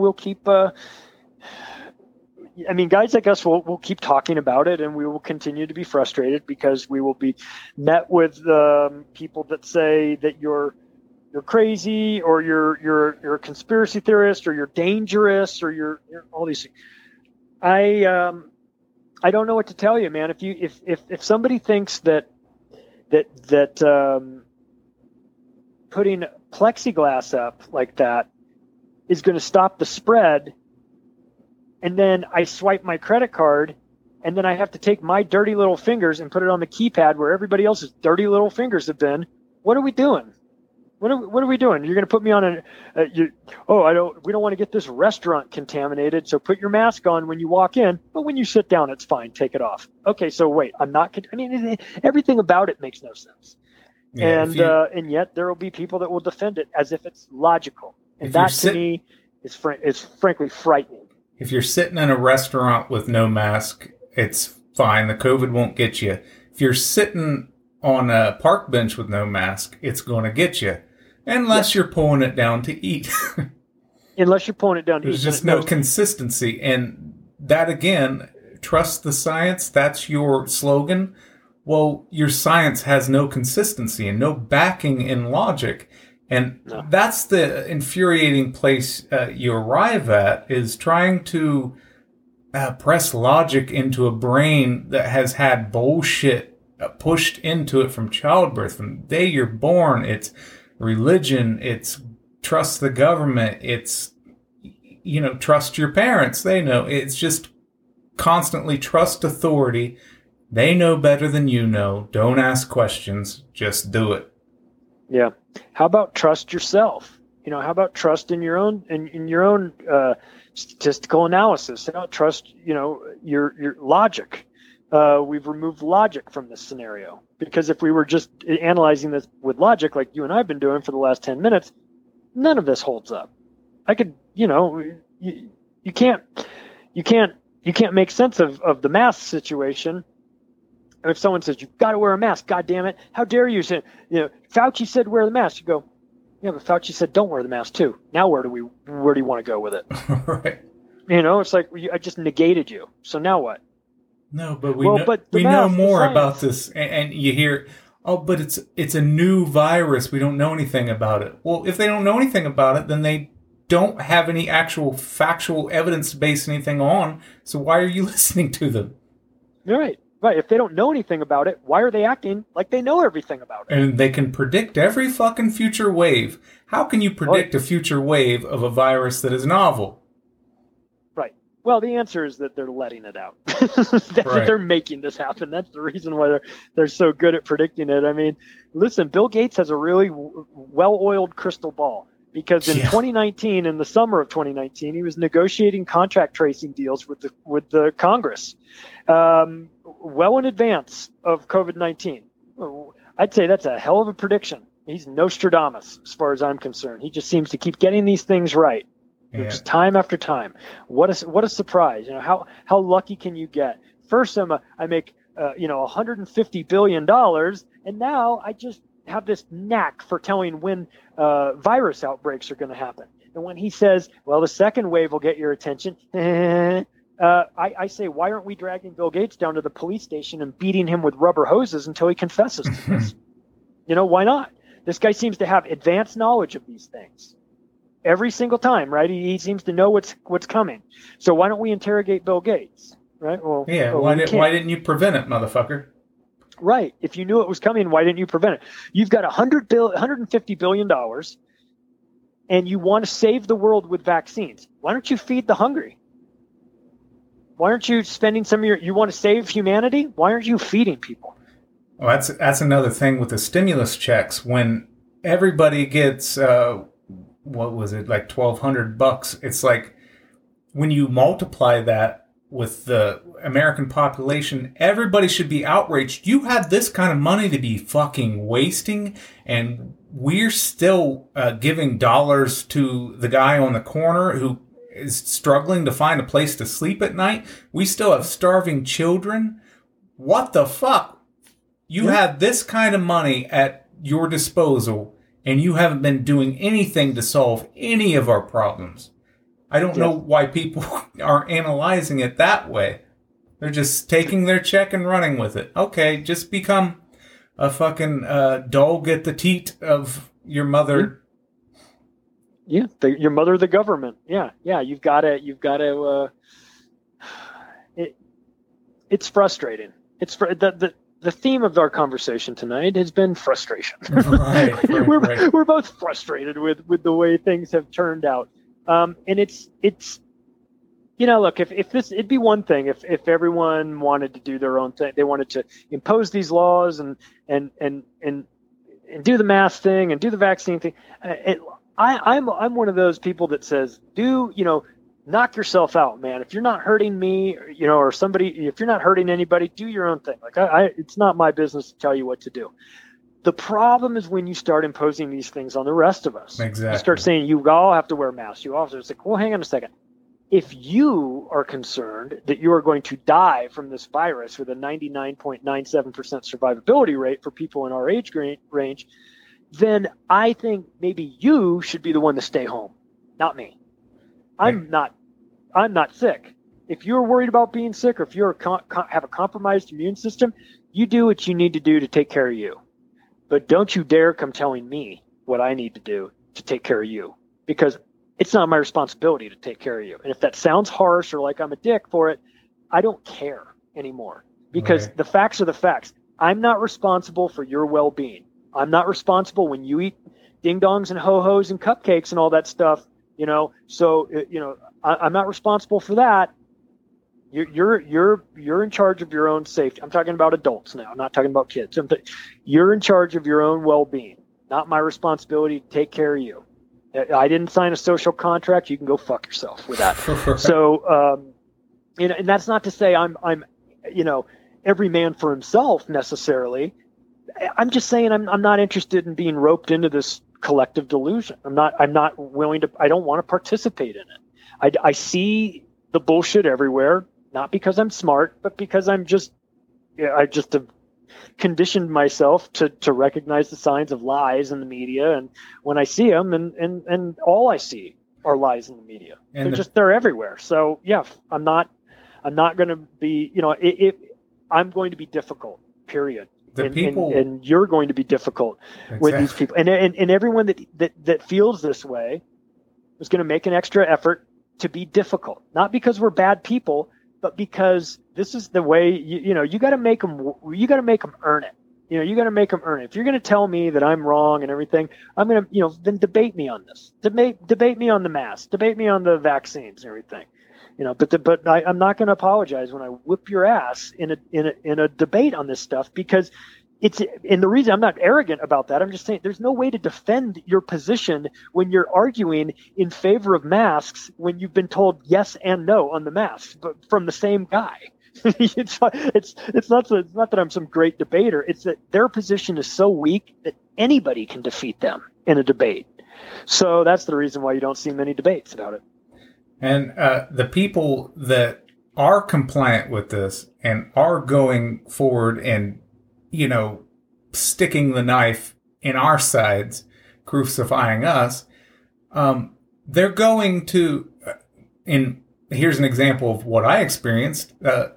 guys like us will keep talking about it, and we will continue to be frustrated because we will be met with people that say that you're crazy, or you're a conspiracy theorist, or you're dangerous, or you're all these things. I don't know what to tell you, man. If somebody thinks that putting plexiglass up like that is going to stop the spread, and then I swipe my credit card, and then I have to take my dirty little fingers and put it on the keypad where everybody else's dirty little fingers have been, what are we doing? What are we doing? You're going to put me on we don't want to get this restaurant contaminated, so put your mask on when you walk in, but when you sit down, it's fine. Take it off. Okay, so wait, everything about it makes no sense. Yeah, and yet there will be people that will defend it as if it's logical. And that to me is frankly frightening. If you're sitting in a restaurant with no mask, it's fine. The COVID won't get you. If you're sitting on a park bench with no mask, it's going to get you. Unless you're pulling it down to eat. Unless you're pulling it down to eat. There's just no consistency. And that, again, trust the science. That's your slogan. Well, your science has no consistency and no backing in logic. And that's the infuriating place you arrive at, is trying to press logic into a brain that has had bullshit pushed into it from childbirth. From the day you're born, it's religion, it's trust the government, it's, trust your parents. They know. It's just constantly trust authority. They know better than you know. Don't ask questions. Just do it. Yeah. How about trust yourself? How about trust in your own statistical analysis? How about trust, your logic? We've removed logic from this scenario, because if we were just analyzing this with logic, like you and I've been doing for the last 10 minutes, none of this holds up. I could, you can't make sense of the mask situation. If someone says, you've got to wear a mask, God damn it, how dare you say, Fauci said wear the mask. You go, yeah, but Fauci said don't wear the mask too. Now where do you want to go with it? Right. It's like, I just negated you. So now what? No, but we know more about this, and you hear, but it's a new virus. We don't know anything about it. Well, if they don't know anything about it, then they don't have any actual factual evidence to base anything on. So why are you listening to them? You're right. Right. If they don't know anything about it, why are they acting like they know everything about it? And they can predict every fucking future wave. How can you predict a future wave of a virus that is novel? Right. Well, the answer is that they're letting it out. That they're making this happen. That's the reason why they're so good at predicting it. I mean, listen, Bill Gates has a really well-oiled crystal ball. Because in 2019, in the summer of 2019, he was negotiating contract tracing deals with the Congress, well in advance of COVID-19. I'd say that's a hell of a prediction. He's Nostradamus, as far as I'm concerned. He just seems to keep getting these things right, just time after time. What a surprise! How lucky can you get? First, I make $150 billion, and now I just have this knack for telling when virus outbreaks are going to happen. And when he says, well, the second wave will get your attention, I say, why aren't we dragging Bill Gates down to the police station and beating him with rubber hoses until he confesses to this? Why not? This guy seems to have advanced knowledge of these things every single time, right? He seems to know what's coming. So why don't we interrogate Bill Gates, right? Well, why didn't you prevent it, motherfucker? Right. If you knew it was coming, why didn't you prevent it? You've got $150 billion, and you want to save the world with vaccines. Why don't you feed the hungry? Why aren't you spending some of you want to save humanity? Why aren't you feeding people? Well, that's another thing with the stimulus checks. When everybody gets, what was it, like $1,200? It's like, when you multiply that with the American population, everybody should be outraged. You have this kind of money to be fucking wasting, and we're still giving dollars to the guy on the corner who is struggling to find a place to sleep at night. We still have starving children. What the fuck? You have this kind of money at your disposal, and you haven't been doing anything to solve any of our problems. I don't know why people are analyzing it that way. They're just taking their check and running with it. Okay, just become a fucking dog at the teat of your mother. Yeah, your mother, the government. Yeah. You've got to. it's frustrating. It's the theme of our conversation tonight has been frustration. We're both frustrated with the way things have turned out. And it's look, if this, it'd be one thing if everyone wanted to do their own thing. They wanted to impose these laws and do the mask thing and do the vaccine thing. I'm one of those people that says, knock yourself out, man. If you're not hurting me, or somebody, if you're not hurting anybody, do your own thing. Like it's not my business to tell you what to do. The problem is when you start imposing these things on the rest of us. Exactly. You start saying you all have to wear masks. You all have to. It's like, well, hang on a second. If you are concerned that you are going to die from this virus with a 99.97% survivability rate for people in our age range, then I think maybe you should be the one to stay home, not me. I'm not sick. If you're worried about being sick, or if you have a compromised immune system, you do what you need to do to take care of you. But don't you dare come telling me what I need to do to take care of you, because it's not my responsibility to take care of you. And if that sounds harsh or like I'm a dick for it, I don't care anymore, because the facts are the facts. I'm not responsible for your well-being. I'm not responsible when you eat ding-dongs and ho-hos and cupcakes and all that stuff. So I'm not responsible for that. You're in charge of your own safety. I'm talking about adults now. I'm not talking about kids. You're in charge of your own well-being. Not my responsibility to take care of you. I didn't sign a social contract. You can go fuck yourself with that. So, and that's not to say I'm every man for himself necessarily. I'm just saying I'm not interested in being roped into this collective delusion. I'm not willing to. I don't want to participate in it. I see the bullshit everywhere, not because I'm smart, but because I just have conditioned myself to recognize the signs of lies in the media, and when I see them, and all I see are lies in the media. And they're everywhere. So yeah, I'm not going to be. I'm going to be difficult. Period. And you're going to be difficult with these people, and everyone that feels this way is going to make an extra effort to be difficult, not because we're bad people, but because this is the way you got to make them. You got to make them earn it. You got to make them earn it. If you're going to tell me that I'm wrong and everything, I'm going to then debate me on this. Debate me on the mask. Debate me on the vaccines and everything. But I'm not going to apologize when I whip your ass in a debate on this stuff, because and the reason I'm not arrogant about that, I'm just saying there's no way to defend your position when you're arguing in favor of masks when you've been told yes and no on the masks, but from the same guy. It's not that I'm some great debater. It's that their position is so weak that anybody can defeat them in a debate. So that's the reason why you don't see many debates about it. And the people that are compliant with this and are going forward and, sticking the knife in our sides, crucifying us, they're going to, here's an example of what I experienced,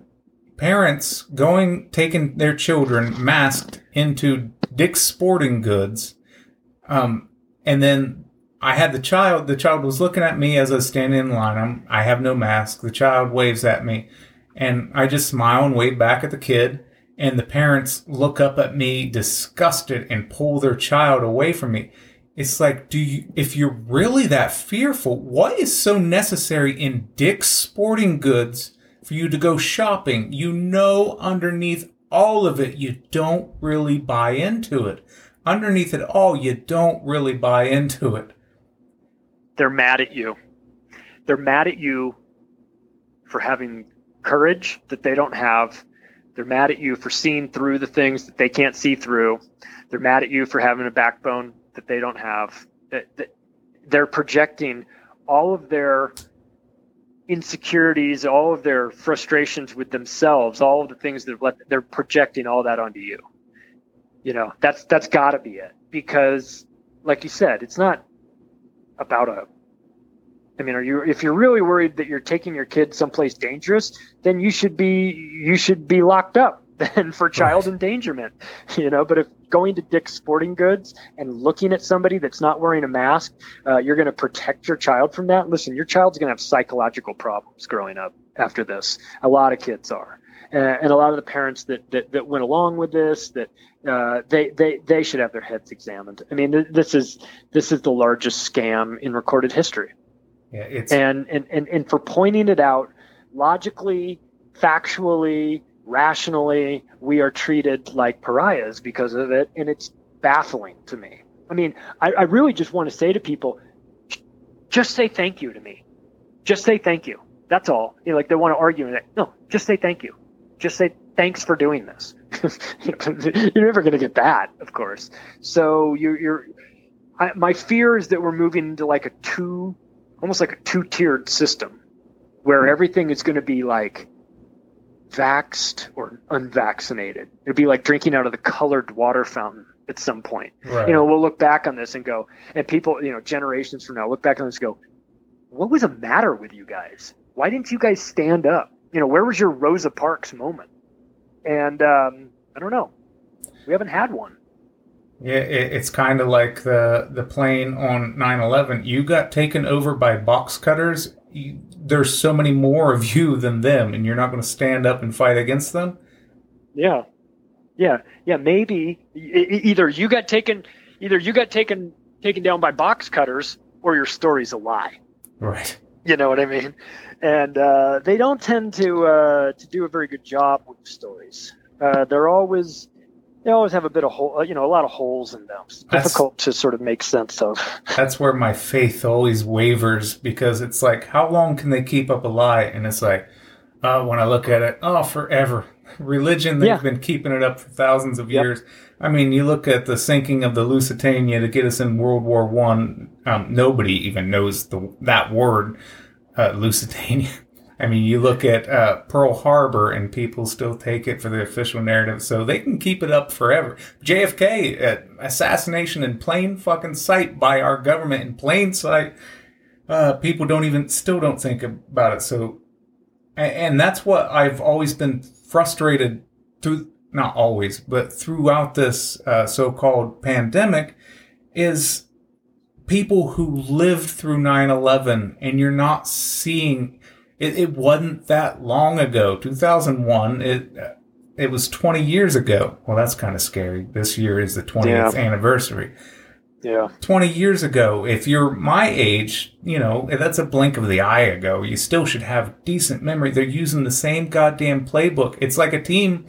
parents taking their children masked into Dick's Sporting Goods, and then I had the child was looking at me as I was standing in line. I have no mask. The child waves at me, and I just smile and wave back at the kid. And the parents look up at me disgusted and pull their child away from me. It's like, if you're really that fearful, what is so necessary in Dick's Sporting Goods for you to go shopping? Underneath all of it, you don't really buy into it. Underneath it all, you don't really buy into it. They're mad at you. They're mad at you for having courage that they don't have. They're mad at you for seeing through the things that they can't see through. They're mad at you for having a backbone that they don't have. They're projecting all of their insecurities, all of their frustrations with themselves, all of the things they're projecting all that onto you. That's got to be it. Because, like you said, it's not about if you're really worried that you're taking your kid someplace dangerous, then you should be locked up then for child endangerment, but going to Dick's Sporting Goods and looking at somebody that's not wearing a mask, you're going to protect your child from that. Listen, your child's going to have psychological problems growing up after this. A lot of kids are. And a lot of the parents that went along with this, that they should have their heads examined. I mean, this is the largest scam in recorded history. Yeah, it's and for pointing it out logically, factually, rationally, we are treated like pariahs because of it, and it's baffling to me. I mean, I really just want to say to people, just say thank you to me. Just say thank you. That's all. You know, like they want to argue with it. No, just say thank you. Just say thanks for doing this. You're never going to get that, of course. So my fear is that we're moving into like almost like a two-tiered system where everything is going to be like vaxxed or unvaccinated. It'd be like drinking out of the colored water fountain at some point. right. You know, we'll look back on this and go, and people, you know, generations from now look back on this and go, what was the matter with you guys? Why didn't you guys stand up? You know, where was your Rosa Parks moment? And I don't know. We haven't had one. Yeah, it's kind of like the plane on 9/11. You got taken over by box cutters. There's so many more of you than them, and you're not going to stand up and fight against them? Yeah. Maybe either you got taken down by box cutters, or your story's a lie. Right. You know what I mean? And they don't tend to do a very good job with stories. They always have a bit of hole, you know, a lot of holes in them. It's difficult to sort of make sense of. That's where my faith always wavers, because it's like, how long can they keep up a lie? And it's like, when I look at it, forever. Religion, they've been keeping it up for thousands of years. I mean, you look at the sinking of the Lusitania to get us in World War I. Nobody even knows that word, Lusitania. I mean, you look at Pearl Harbor, and people still take it for the official narrative, so they can keep it up forever. JFK, assassination in plain fucking sight by our government, in plain sight. People still don't think about it. So, and that's what I've always been frustrated through, not always, but throughout this so-called pandemic, is people who lived through 9/11, and you're not seeing. It wasn't that long ago. 2001, it was 20 years ago. Well, that's kind of scary. This year is the 20th anniversary. Yeah. 20 years ago, if you're my age, you know, that's a blink of the eye ago. You still should have decent memory. They're using the same goddamn playbook. It's like a team,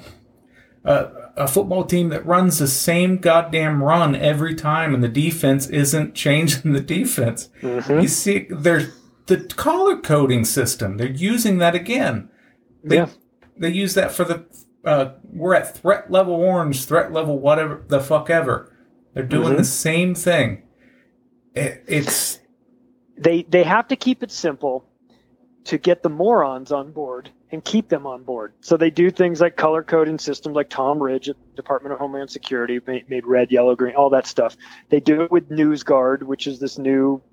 a football team that runs the same goddamn run every time, and the defense isn't changing the defense. Mm-hmm. You see, the color coding system, they're using that again. They use that for we're at threat level orange, threat level whatever the fuck ever. They're doing the same thing. It's they have to keep it simple to get the morons on board and keep them on board. So they do things like color coding systems, like Tom Ridge at the Department of Homeland Security made red, yellow, green, all that stuff. They do it with NewsGuard, which is this new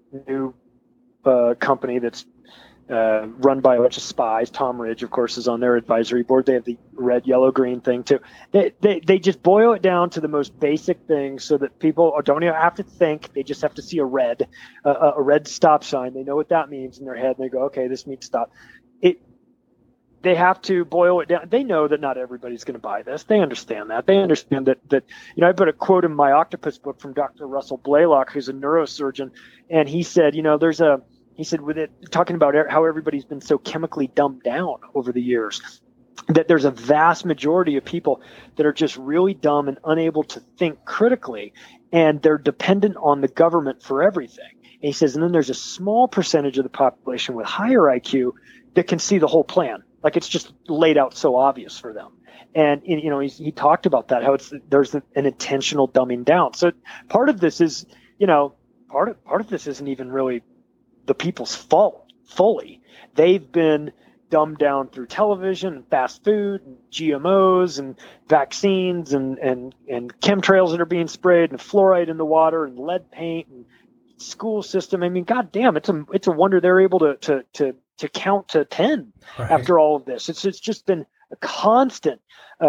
company that's run by a bunch of spies. Tom Ridge, of course, is on their advisory board. They have the red, yellow, green thing too. They just boil it down to the most basic things, so that people don't even have to think. They just have to see a red stop sign. They know what that means in their head, and they go, okay, this means stop. They have to boil it down. They know that not everybody's going to buy this. They understand that. They understand that you know, I put a quote in my Octopus book from Dr. Russell Blaylock, who's a neurosurgeon, and he said, you know, with it talking about how everybody's been so chemically dumbed down over the years, that there's a vast majority of people that are just really dumb and unable to think critically, and they're dependent on the government for everything. And he says, and then there's a small percentage of the population with higher IQ that can see the whole plan. Like, it's just laid out so obvious for them. And, you know, he talked about that, how there's an intentional dumbing down. So part of this is, you know, part of this isn't even really the people's fault fully. They've been dumbed down through television and fast food and GMOs and vaccines and chemtrails that are being sprayed and fluoride in the water and lead paint and school system. I mean, goddamn, it's a wonder they're able to count to 10 after all of this. It's just been a constant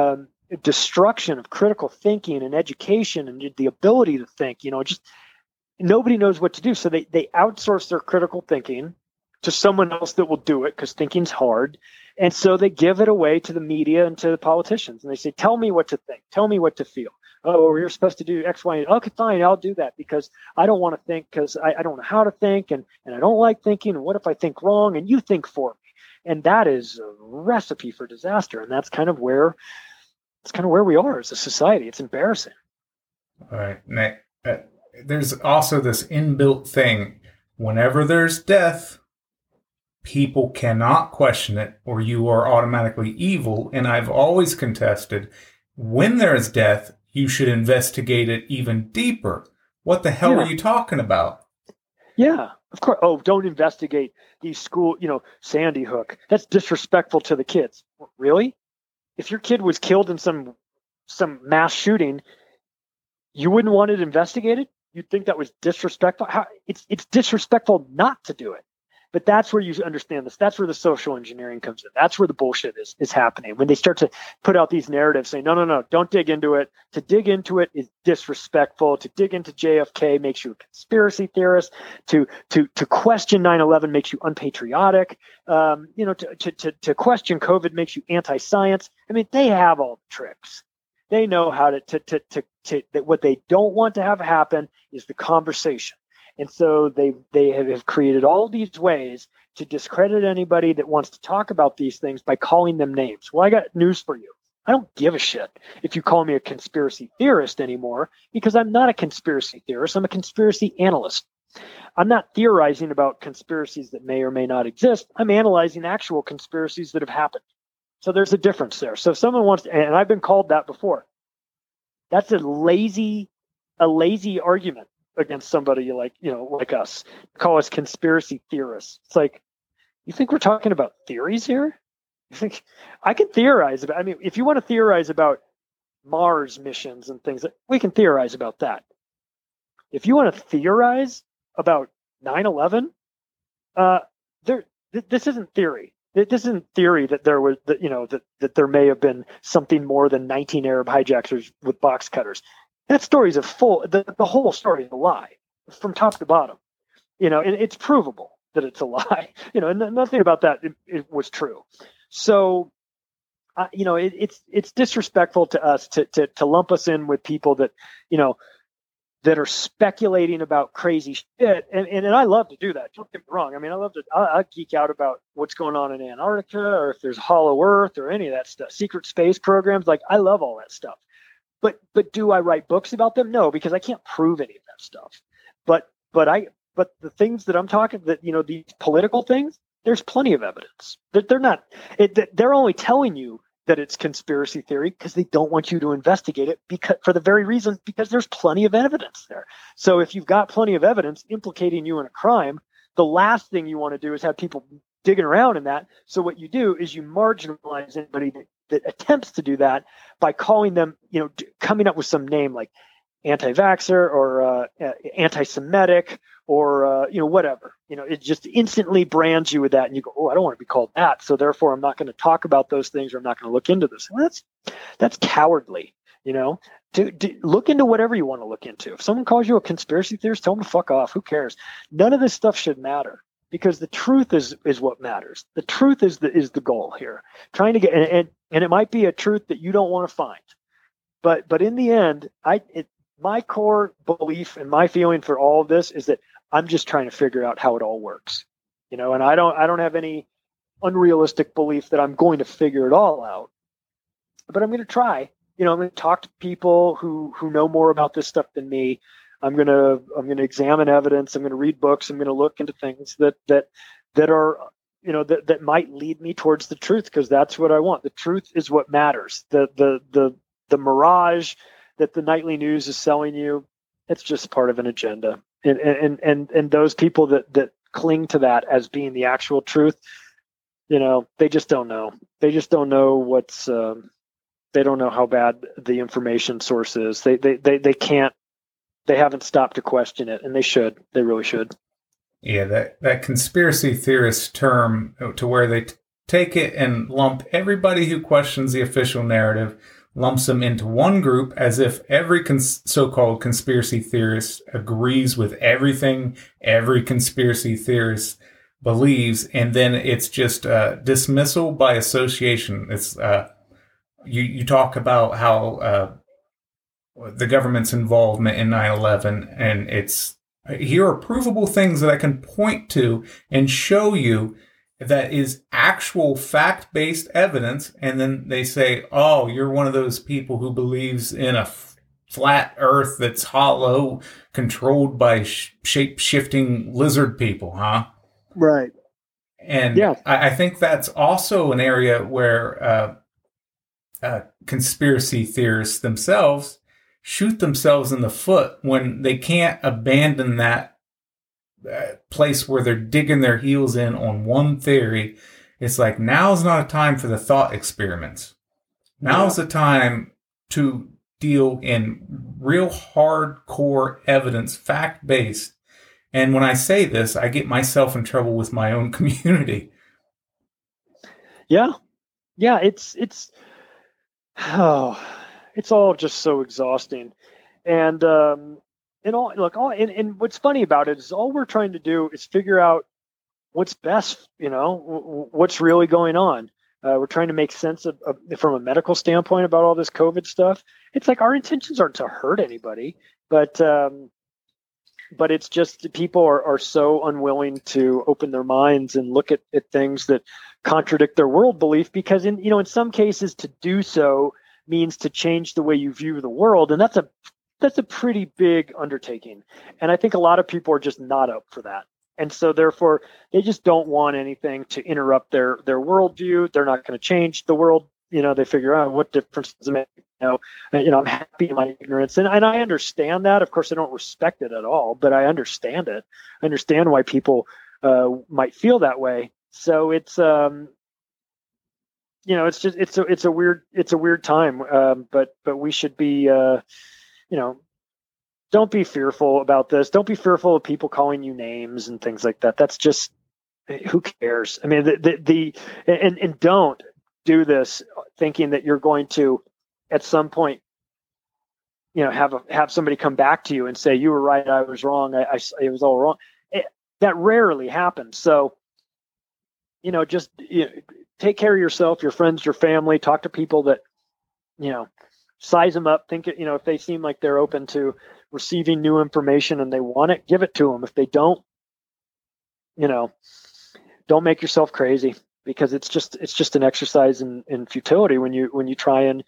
destruction of critical thinking and education and the ability to think. Just nobody knows what to do. So they outsource their critical thinking to someone else that will do it because thinking's hard. And so they give it away to the media and to the politicians. And they say, tell me what to think. Tell me what to feel. Oh, well, you're supposed to do X, Y, and okay, fine, I'll do that because I don't want to think because I don't know how to think and I don't like thinking. And what if I think wrong and you think for me? And that is a recipe for disaster. And that's kind of where we are as a society. It's embarrassing. All right. Nick, there's also this inbuilt thing. Whenever there's death, people cannot question it or you are automatically evil. And I've always contested when there's death, you should investigate it even deeper. What the hell are you talking about? Yeah, of course. Oh, don't investigate these school, Sandy Hook. That's disrespectful to the kids. Really? If your kid was killed in some mass shooting, you wouldn't want it investigated? You'd think that was disrespectful? It's disrespectful not to do it. But that's where you understand this. That's where the social engineering comes in. That's where the bullshit is happening. When they start to put out these narratives saying, no, don't dig into it. To dig into it is disrespectful. To dig into JFK makes you a conspiracy theorist. To question 9/11 makes you unpatriotic. To question COVID makes you anti-science. I mean, they have all the tricks. They know how to that what they don't want to have happen is the conversation. And so they have created all these ways to discredit anybody that wants to talk about these things by calling them names. Well, I got news for you. I don't give a shit if you call me a conspiracy theorist anymore, because I'm not a conspiracy theorist. I'm a conspiracy analyst. I'm not theorizing about conspiracies that may or may not exist. I'm analyzing actual conspiracies that have happened. So there's a difference there. So if someone wants to, and I've been called that before, that's a lazy argument against somebody like us. Call us conspiracy theorists. It's like, you think we're talking about theories here? You think I can theorize about, if you want to theorize about Mars missions and things, we can theorize about that. If you want to theorize about 9/11, this isn't theory. This isn't theory that there was that there may have been something more than 19 Arab hijackers with box cutters. That story is the whole story is a lie from top to bottom, and it's provable that it's a lie, and nothing about that it was true. So, it's disrespectful to us to lump us in with people that, that are speculating about crazy shit. And I love to do that. Don't get me wrong. I geek out about what's going on in Antarctica or if there's Hollow Earth or any of that stuff, secret space programs. Like, I love all that stuff. But do I write books about them? No, because I can't prove any of that stuff. But the things that I'm talking, that these political things, there's plenty of evidence. They're only telling you that it's conspiracy theory because they don't want you to investigate it, because for the very reason, because there's plenty of evidence there. So if you've got plenty of evidence implicating you in a crime, the last thing you want to do is have people digging around in that. So what you do is you marginalize anybody that attempts to do that by calling them, coming up with some name like anti-vaxxer or anti-Semitic or, whatever. It just instantly brands you with that. And you go, oh, I don't want to be called that. So therefore, I'm not going to talk about those things, or I'm not going to look into this. Well, that's cowardly, to look into whatever you want to look into. If someone calls you a conspiracy theorist, tell them to fuck off. Who cares? None of this stuff should matter, because the truth is what matters. The truth is the goal here. Trying to get, and it might be a truth that you don't want to find, but in the end, my core belief and my feeling for all of this is that I'm just trying to figure out how it all works, and I don't have any unrealistic belief that I'm going to figure it all out, but I'm going to try. I'm going to talk to people who know more about this stuff than me. I'm going to examine evidence. I'm going to read books. I'm going to look into things that are, that might lead me towards the truth, because that's what I want. The truth is what matters. The mirage that the nightly news is selling you, it's just part of an agenda. And those people that cling to that as being the actual truth, they just don't know. They just don't know they don't know how bad the information source is. They can't. They haven't stopped to question it, and they should. They really should. Yeah, that conspiracy theorist term, to where they take it and lump everybody who questions the official narrative lumps them into one group as if every so-called conspiracy theorist agrees with everything every conspiracy theorist believes, and then it's just dismissal by association. It's you talk about how the government's involvement in 9/11, and it's here are provable things that I can point to and show you that is actual fact-based evidence, and then they say, oh, you're one of those people who believes in a flat earth that's hollow, controlled by shape-shifting lizard people, huh? Right. And I think that's also an area where conspiracy theorists themselves shoot themselves in the foot when they can't abandon that place where they're digging their heels in on one theory. It's like, now's not a time for the thought experiments. Now's the time to deal in real hardcore evidence, fact-based. And when I say this, I get myself in trouble with my own community. Yeah. It's all just so exhausting. And what's funny about it is all we're trying to do is figure out what's best, what's really going on. We're trying to make sense of from a medical standpoint about all this COVID stuff. It's like our intentions aren't to hurt anybody, but it's just people are so unwilling to open their minds and look at things that contradict their world belief, because in some cases to do so means to change the way you view the world, and that's a pretty big undertaking. And I think a lot of people are just not up for that. And so therefore they just don't want anything to interrupt their worldview. They're not going to change the world. They figure out what difference does it make. I'm happy in my ignorance. And I understand that. Of course, I don't respect it at all, but I understand it. I understand why people might feel that way. So it's, it's a weird time. But we should be, don't be fearful about this. Don't be fearful of people calling you names and things like that. That's just, who cares? I mean, and don't do this thinking that you're going to, at some point, have somebody come back to you and say, you were right, I was wrong. It was all wrong. That rarely happens. So, just take care of yourself, your friends, your family. Talk to people that, size them up. Think, if they seem like they're open to receiving new information and they want it, give it to them. If they don't, don't make yourself crazy, because it's just an exercise in futility when you try and,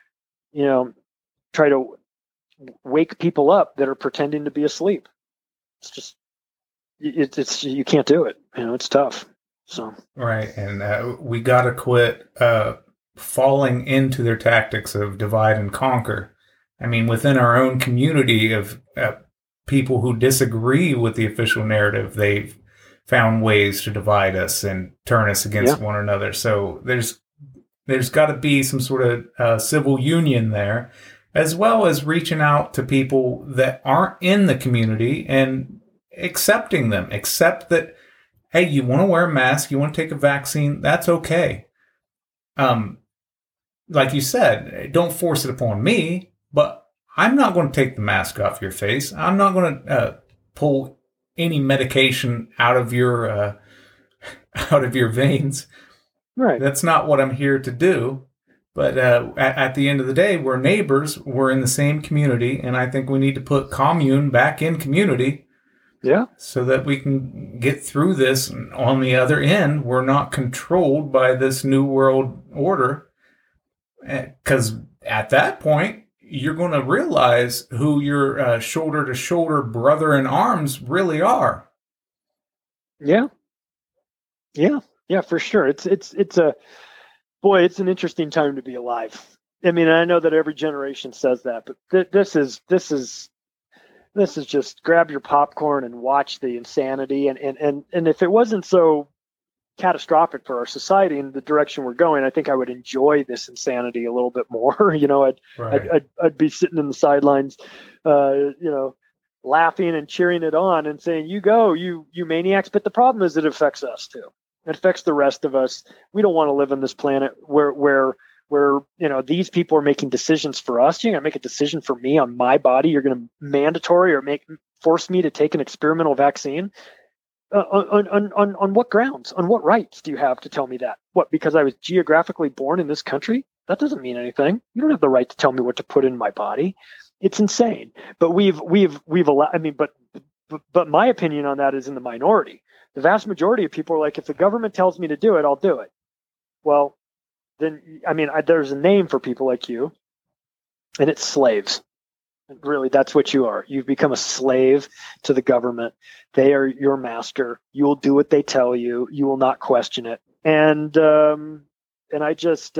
try to wake people up that are pretending to be asleep. It's just, it's you can't do it. It's tough. So right, and we got to quit falling into their tactics of divide and conquer. I mean, within our own community of people who disagree with the official narrative, they've found ways to divide us and turn us against one another. So there's got to be some sort of civil union there, as well as reaching out to people that aren't in the community and accepting them. Accept that, hey, you want to wear a mask, you want to take a vaccine, that's okay. Like you said, don't force it upon me, but I'm not going to take the mask off your face. I'm not going to pull any medication out of your veins. Right. That's not what I'm here to do. But at the end of the day, we're neighbors. We're in the same community, and I think we need to put commune back in community. Yeah. So that we can get through this. And on the other end, we're not controlled by this new world order. Because at that point, you're going to realize who your shoulder-to-shoulder brother in arms really are. Yeah, for sure. It's an interesting time to be alive. I mean, I know that every generation says that, but this is just grab your popcorn and watch the insanity. And if it wasn't so catastrophic for our society and the direction we're going, I think I would enjoy this insanity a little bit more. I'd be sitting in the sidelines, laughing and cheering it on and saying, "You go, you maniacs!" But the problem is, it affects us too. It affects the rest of us. We don't want to live on this planet where where, these people are making decisions for us. You're going to make a decision for me on my body. You're going to mandatory or force me to take an experimental vaccine. On what grounds? On what rights do you have to tell me that? What, because I was geographically born in this country? That doesn't mean anything. You don't have the right to tell me what to put in my body. It's insane. But we've allowed. But my opinion on that is in the minority. The vast majority of people are like, if the government tells me to do it, I'll do it. Well, then, there's a name for people like you, and it's slaves. Really, that's what you are. You've become a slave to the government. They are your master. You will do what they tell you. You will not question it. And I just,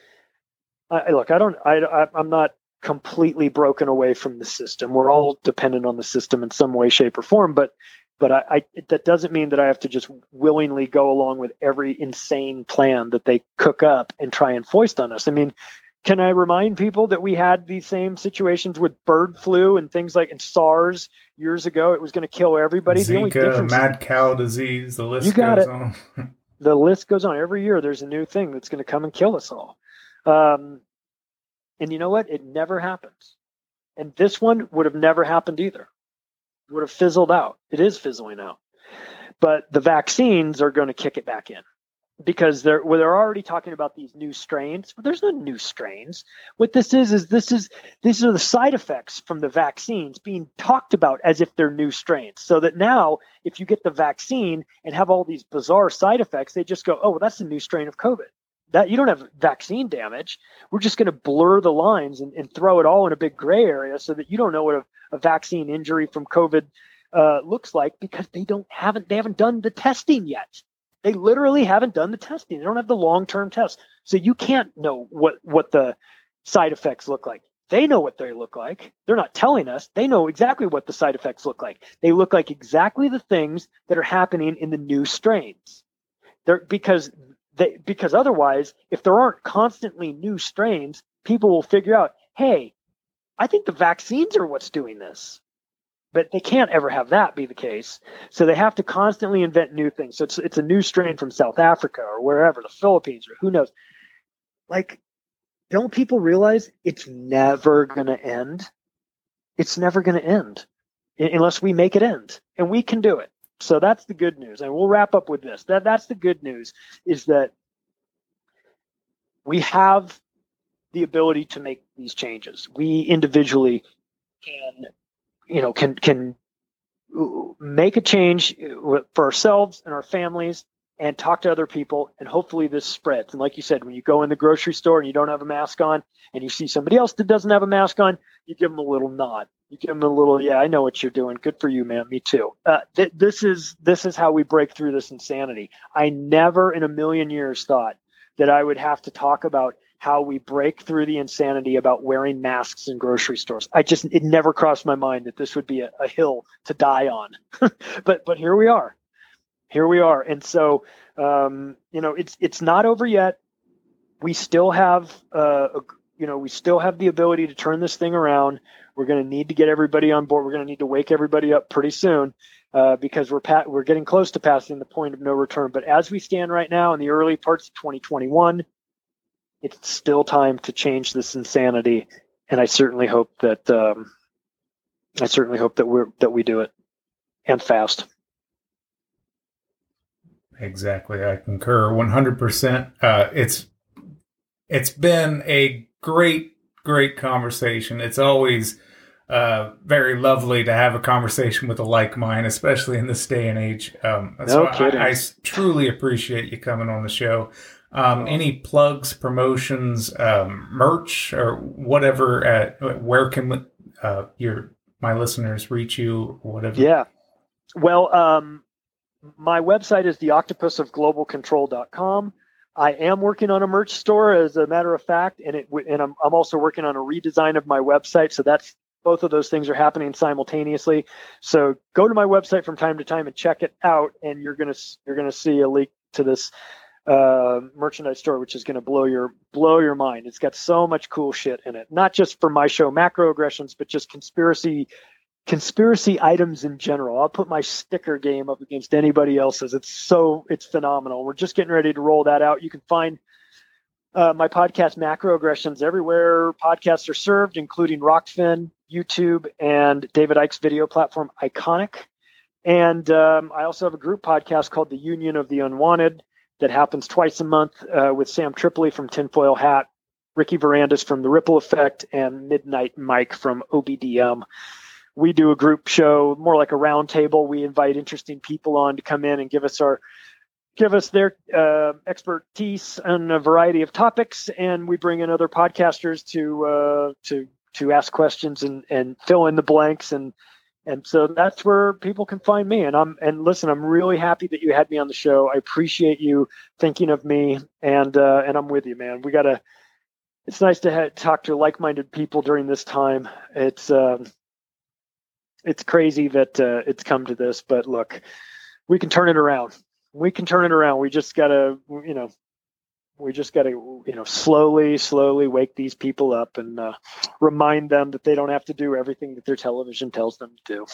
I'm not completely broken away from the system. We're all dependent on the system in some way, shape, or form. But that doesn't mean that I have to just willingly go along with every insane plan that they cook up and try and foist on us. Can I remind people that we had these same situations with bird flu and things like and SARS years ago? It was going to kill everybody. Zika, mad cow disease, the list goes on. The list goes on. Every year there's a new thing that's going to come and kill us all. And you know what? It never happens. And this one would have never happened either. It would have fizzled out. It is fizzling out. But the vaccines are going to kick it back in. Because they're already talking about these new strains. Well, there's no new strains. What these are the side effects from the vaccines being talked about as if they're new strains. So that now, if you get the vaccine and have all these bizarre side effects, they just go, oh, well, that's a new strain of COVID. That you don't have vaccine damage. We're just going to blur the lines and throw it all in a big gray area so that you don't know what a vaccine injury from COVID looks like, because they haven't done the testing yet. They literally haven't done the testing. They don't have the long-term tests. So you can't know what the side effects look like. They know what they look like. They're not telling us. They know exactly what the side effects look like. They look like exactly the things that are happening in the new strains. Because otherwise, if there aren't constantly new strains, people will figure out, hey, I think the vaccines are what's doing this. But they can't ever have that be the case. So they have to constantly invent new things. So it's a new strain from South Africa or wherever, the Philippines or who knows. Like, don't people realize it's never going to end? It's never going to end unless we make it end. And we can do it. So that's the good news. And we'll wrap up with this. That's the good news, is that we have the ability to make these changes. We individually can make a change for ourselves and our families and talk to other people, and hopefully this spreads. And like you said, when you go in the grocery store and you don't have a mask on and you see somebody else that doesn't have a mask on, you give them a little nod. You give them a little, yeah, I know what you're doing. Good for you, man. Me too. This is how we break through this insanity. I never in a million years thought that I would have to talk about how we break through the insanity about wearing masks in grocery stores. It never crossed my mind that this would be a hill to die on. but here we are. And so, it's not over yet. We still have, the ability to turn this thing around. We're going to need to get everybody on board. We're going to need to wake everybody up pretty soon, because we're getting close to passing the point of no return. But as we stand right now in the early parts of 2021, it's still time to change this insanity, and I certainly hope that we do it, and fast. Exactly, I concur 100%. It's been a great conversation. It's always very lovely to have a conversation with a like mind, especially in this day and age. So I truly appreciate you coming on the show. Any plugs, promotions, merch, or whatever? Where can my listeners reach you? Or whatever. Yeah. Well, my website is theoctopusofglobalcontrol.com. I am working on a merch store, as a matter of fact, and I'm also working on a redesign of my website. So both of those things are happening simultaneously. So go to my website from time to time and check it out, and you're gonna see a link to this merchandise store, which is going to blow your mind. It's got so much cool shit in it, not just for my show Macroaggressions, but just conspiracy items in general. I'll put my sticker game up against anybody else's. It's phenomenal. We're just getting ready to roll that out. You can find My podcast, Macroaggressions, everywhere podcasts are served, including Rockfin, YouTube, and David Icke's video platform, Iconic. And I also have a group podcast called The Union of the Unwanted that happens twice a month with Sam Tripoli from Tinfoil Hat, Ricky Varandas from The Ripple Effect, and Midnight Mike from OBDM. We do a group show, more like a round table. We invite interesting people on to come in and give us their expertise on a variety of topics, and we bring in other podcasters to ask questions and fill in the blanks, and so that's where people can find me. And listen, I'm really happy that you had me on the show. I appreciate you thinking of me, and I'm with you, man. It's nice to talk to like-minded people during this time. It's crazy that it's come to this, but look, we can turn it around. We can turn it around. We just gotta, slowly wake these people up and remind them that they don't have to do everything that their television tells them to do.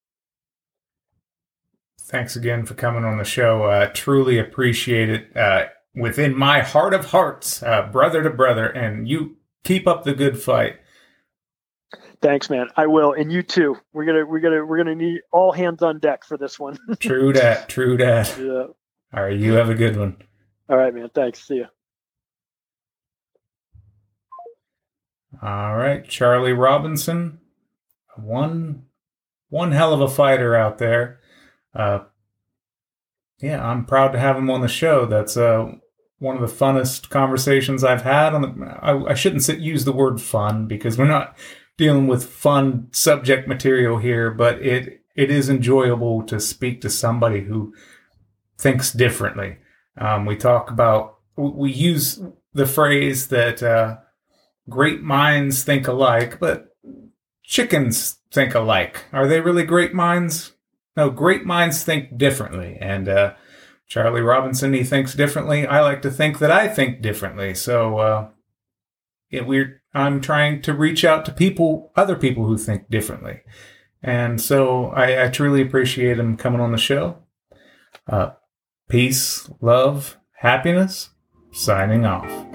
Thanks again for coming on the show. Truly appreciate it. Within my heart of hearts, brother to brother, and you keep up the good fight. Thanks, man. I will, and you too. We're gonna need all hands on deck for this one. True that. Yeah. All right, you have a good one. All right, man. Thanks. See you. All right, Charlie Robinson, one hell of a fighter out there. Yeah, I'm proud to have him on the show. That's one of the funnest conversations I've had. I shouldn't use the word fun because we're not dealing with fun subject material here, but it is enjoyable to speak to somebody who thinks differently. We use the phrase that great minds think alike, but chickens think alike. Are they really great minds? No, great minds think differently. And Charlie Robinson, he thinks differently. I like to think that I think differently. So I'm trying to reach out to other people who think differently. And so I truly appreciate him coming on the show. Peace, love, happiness. Signing off.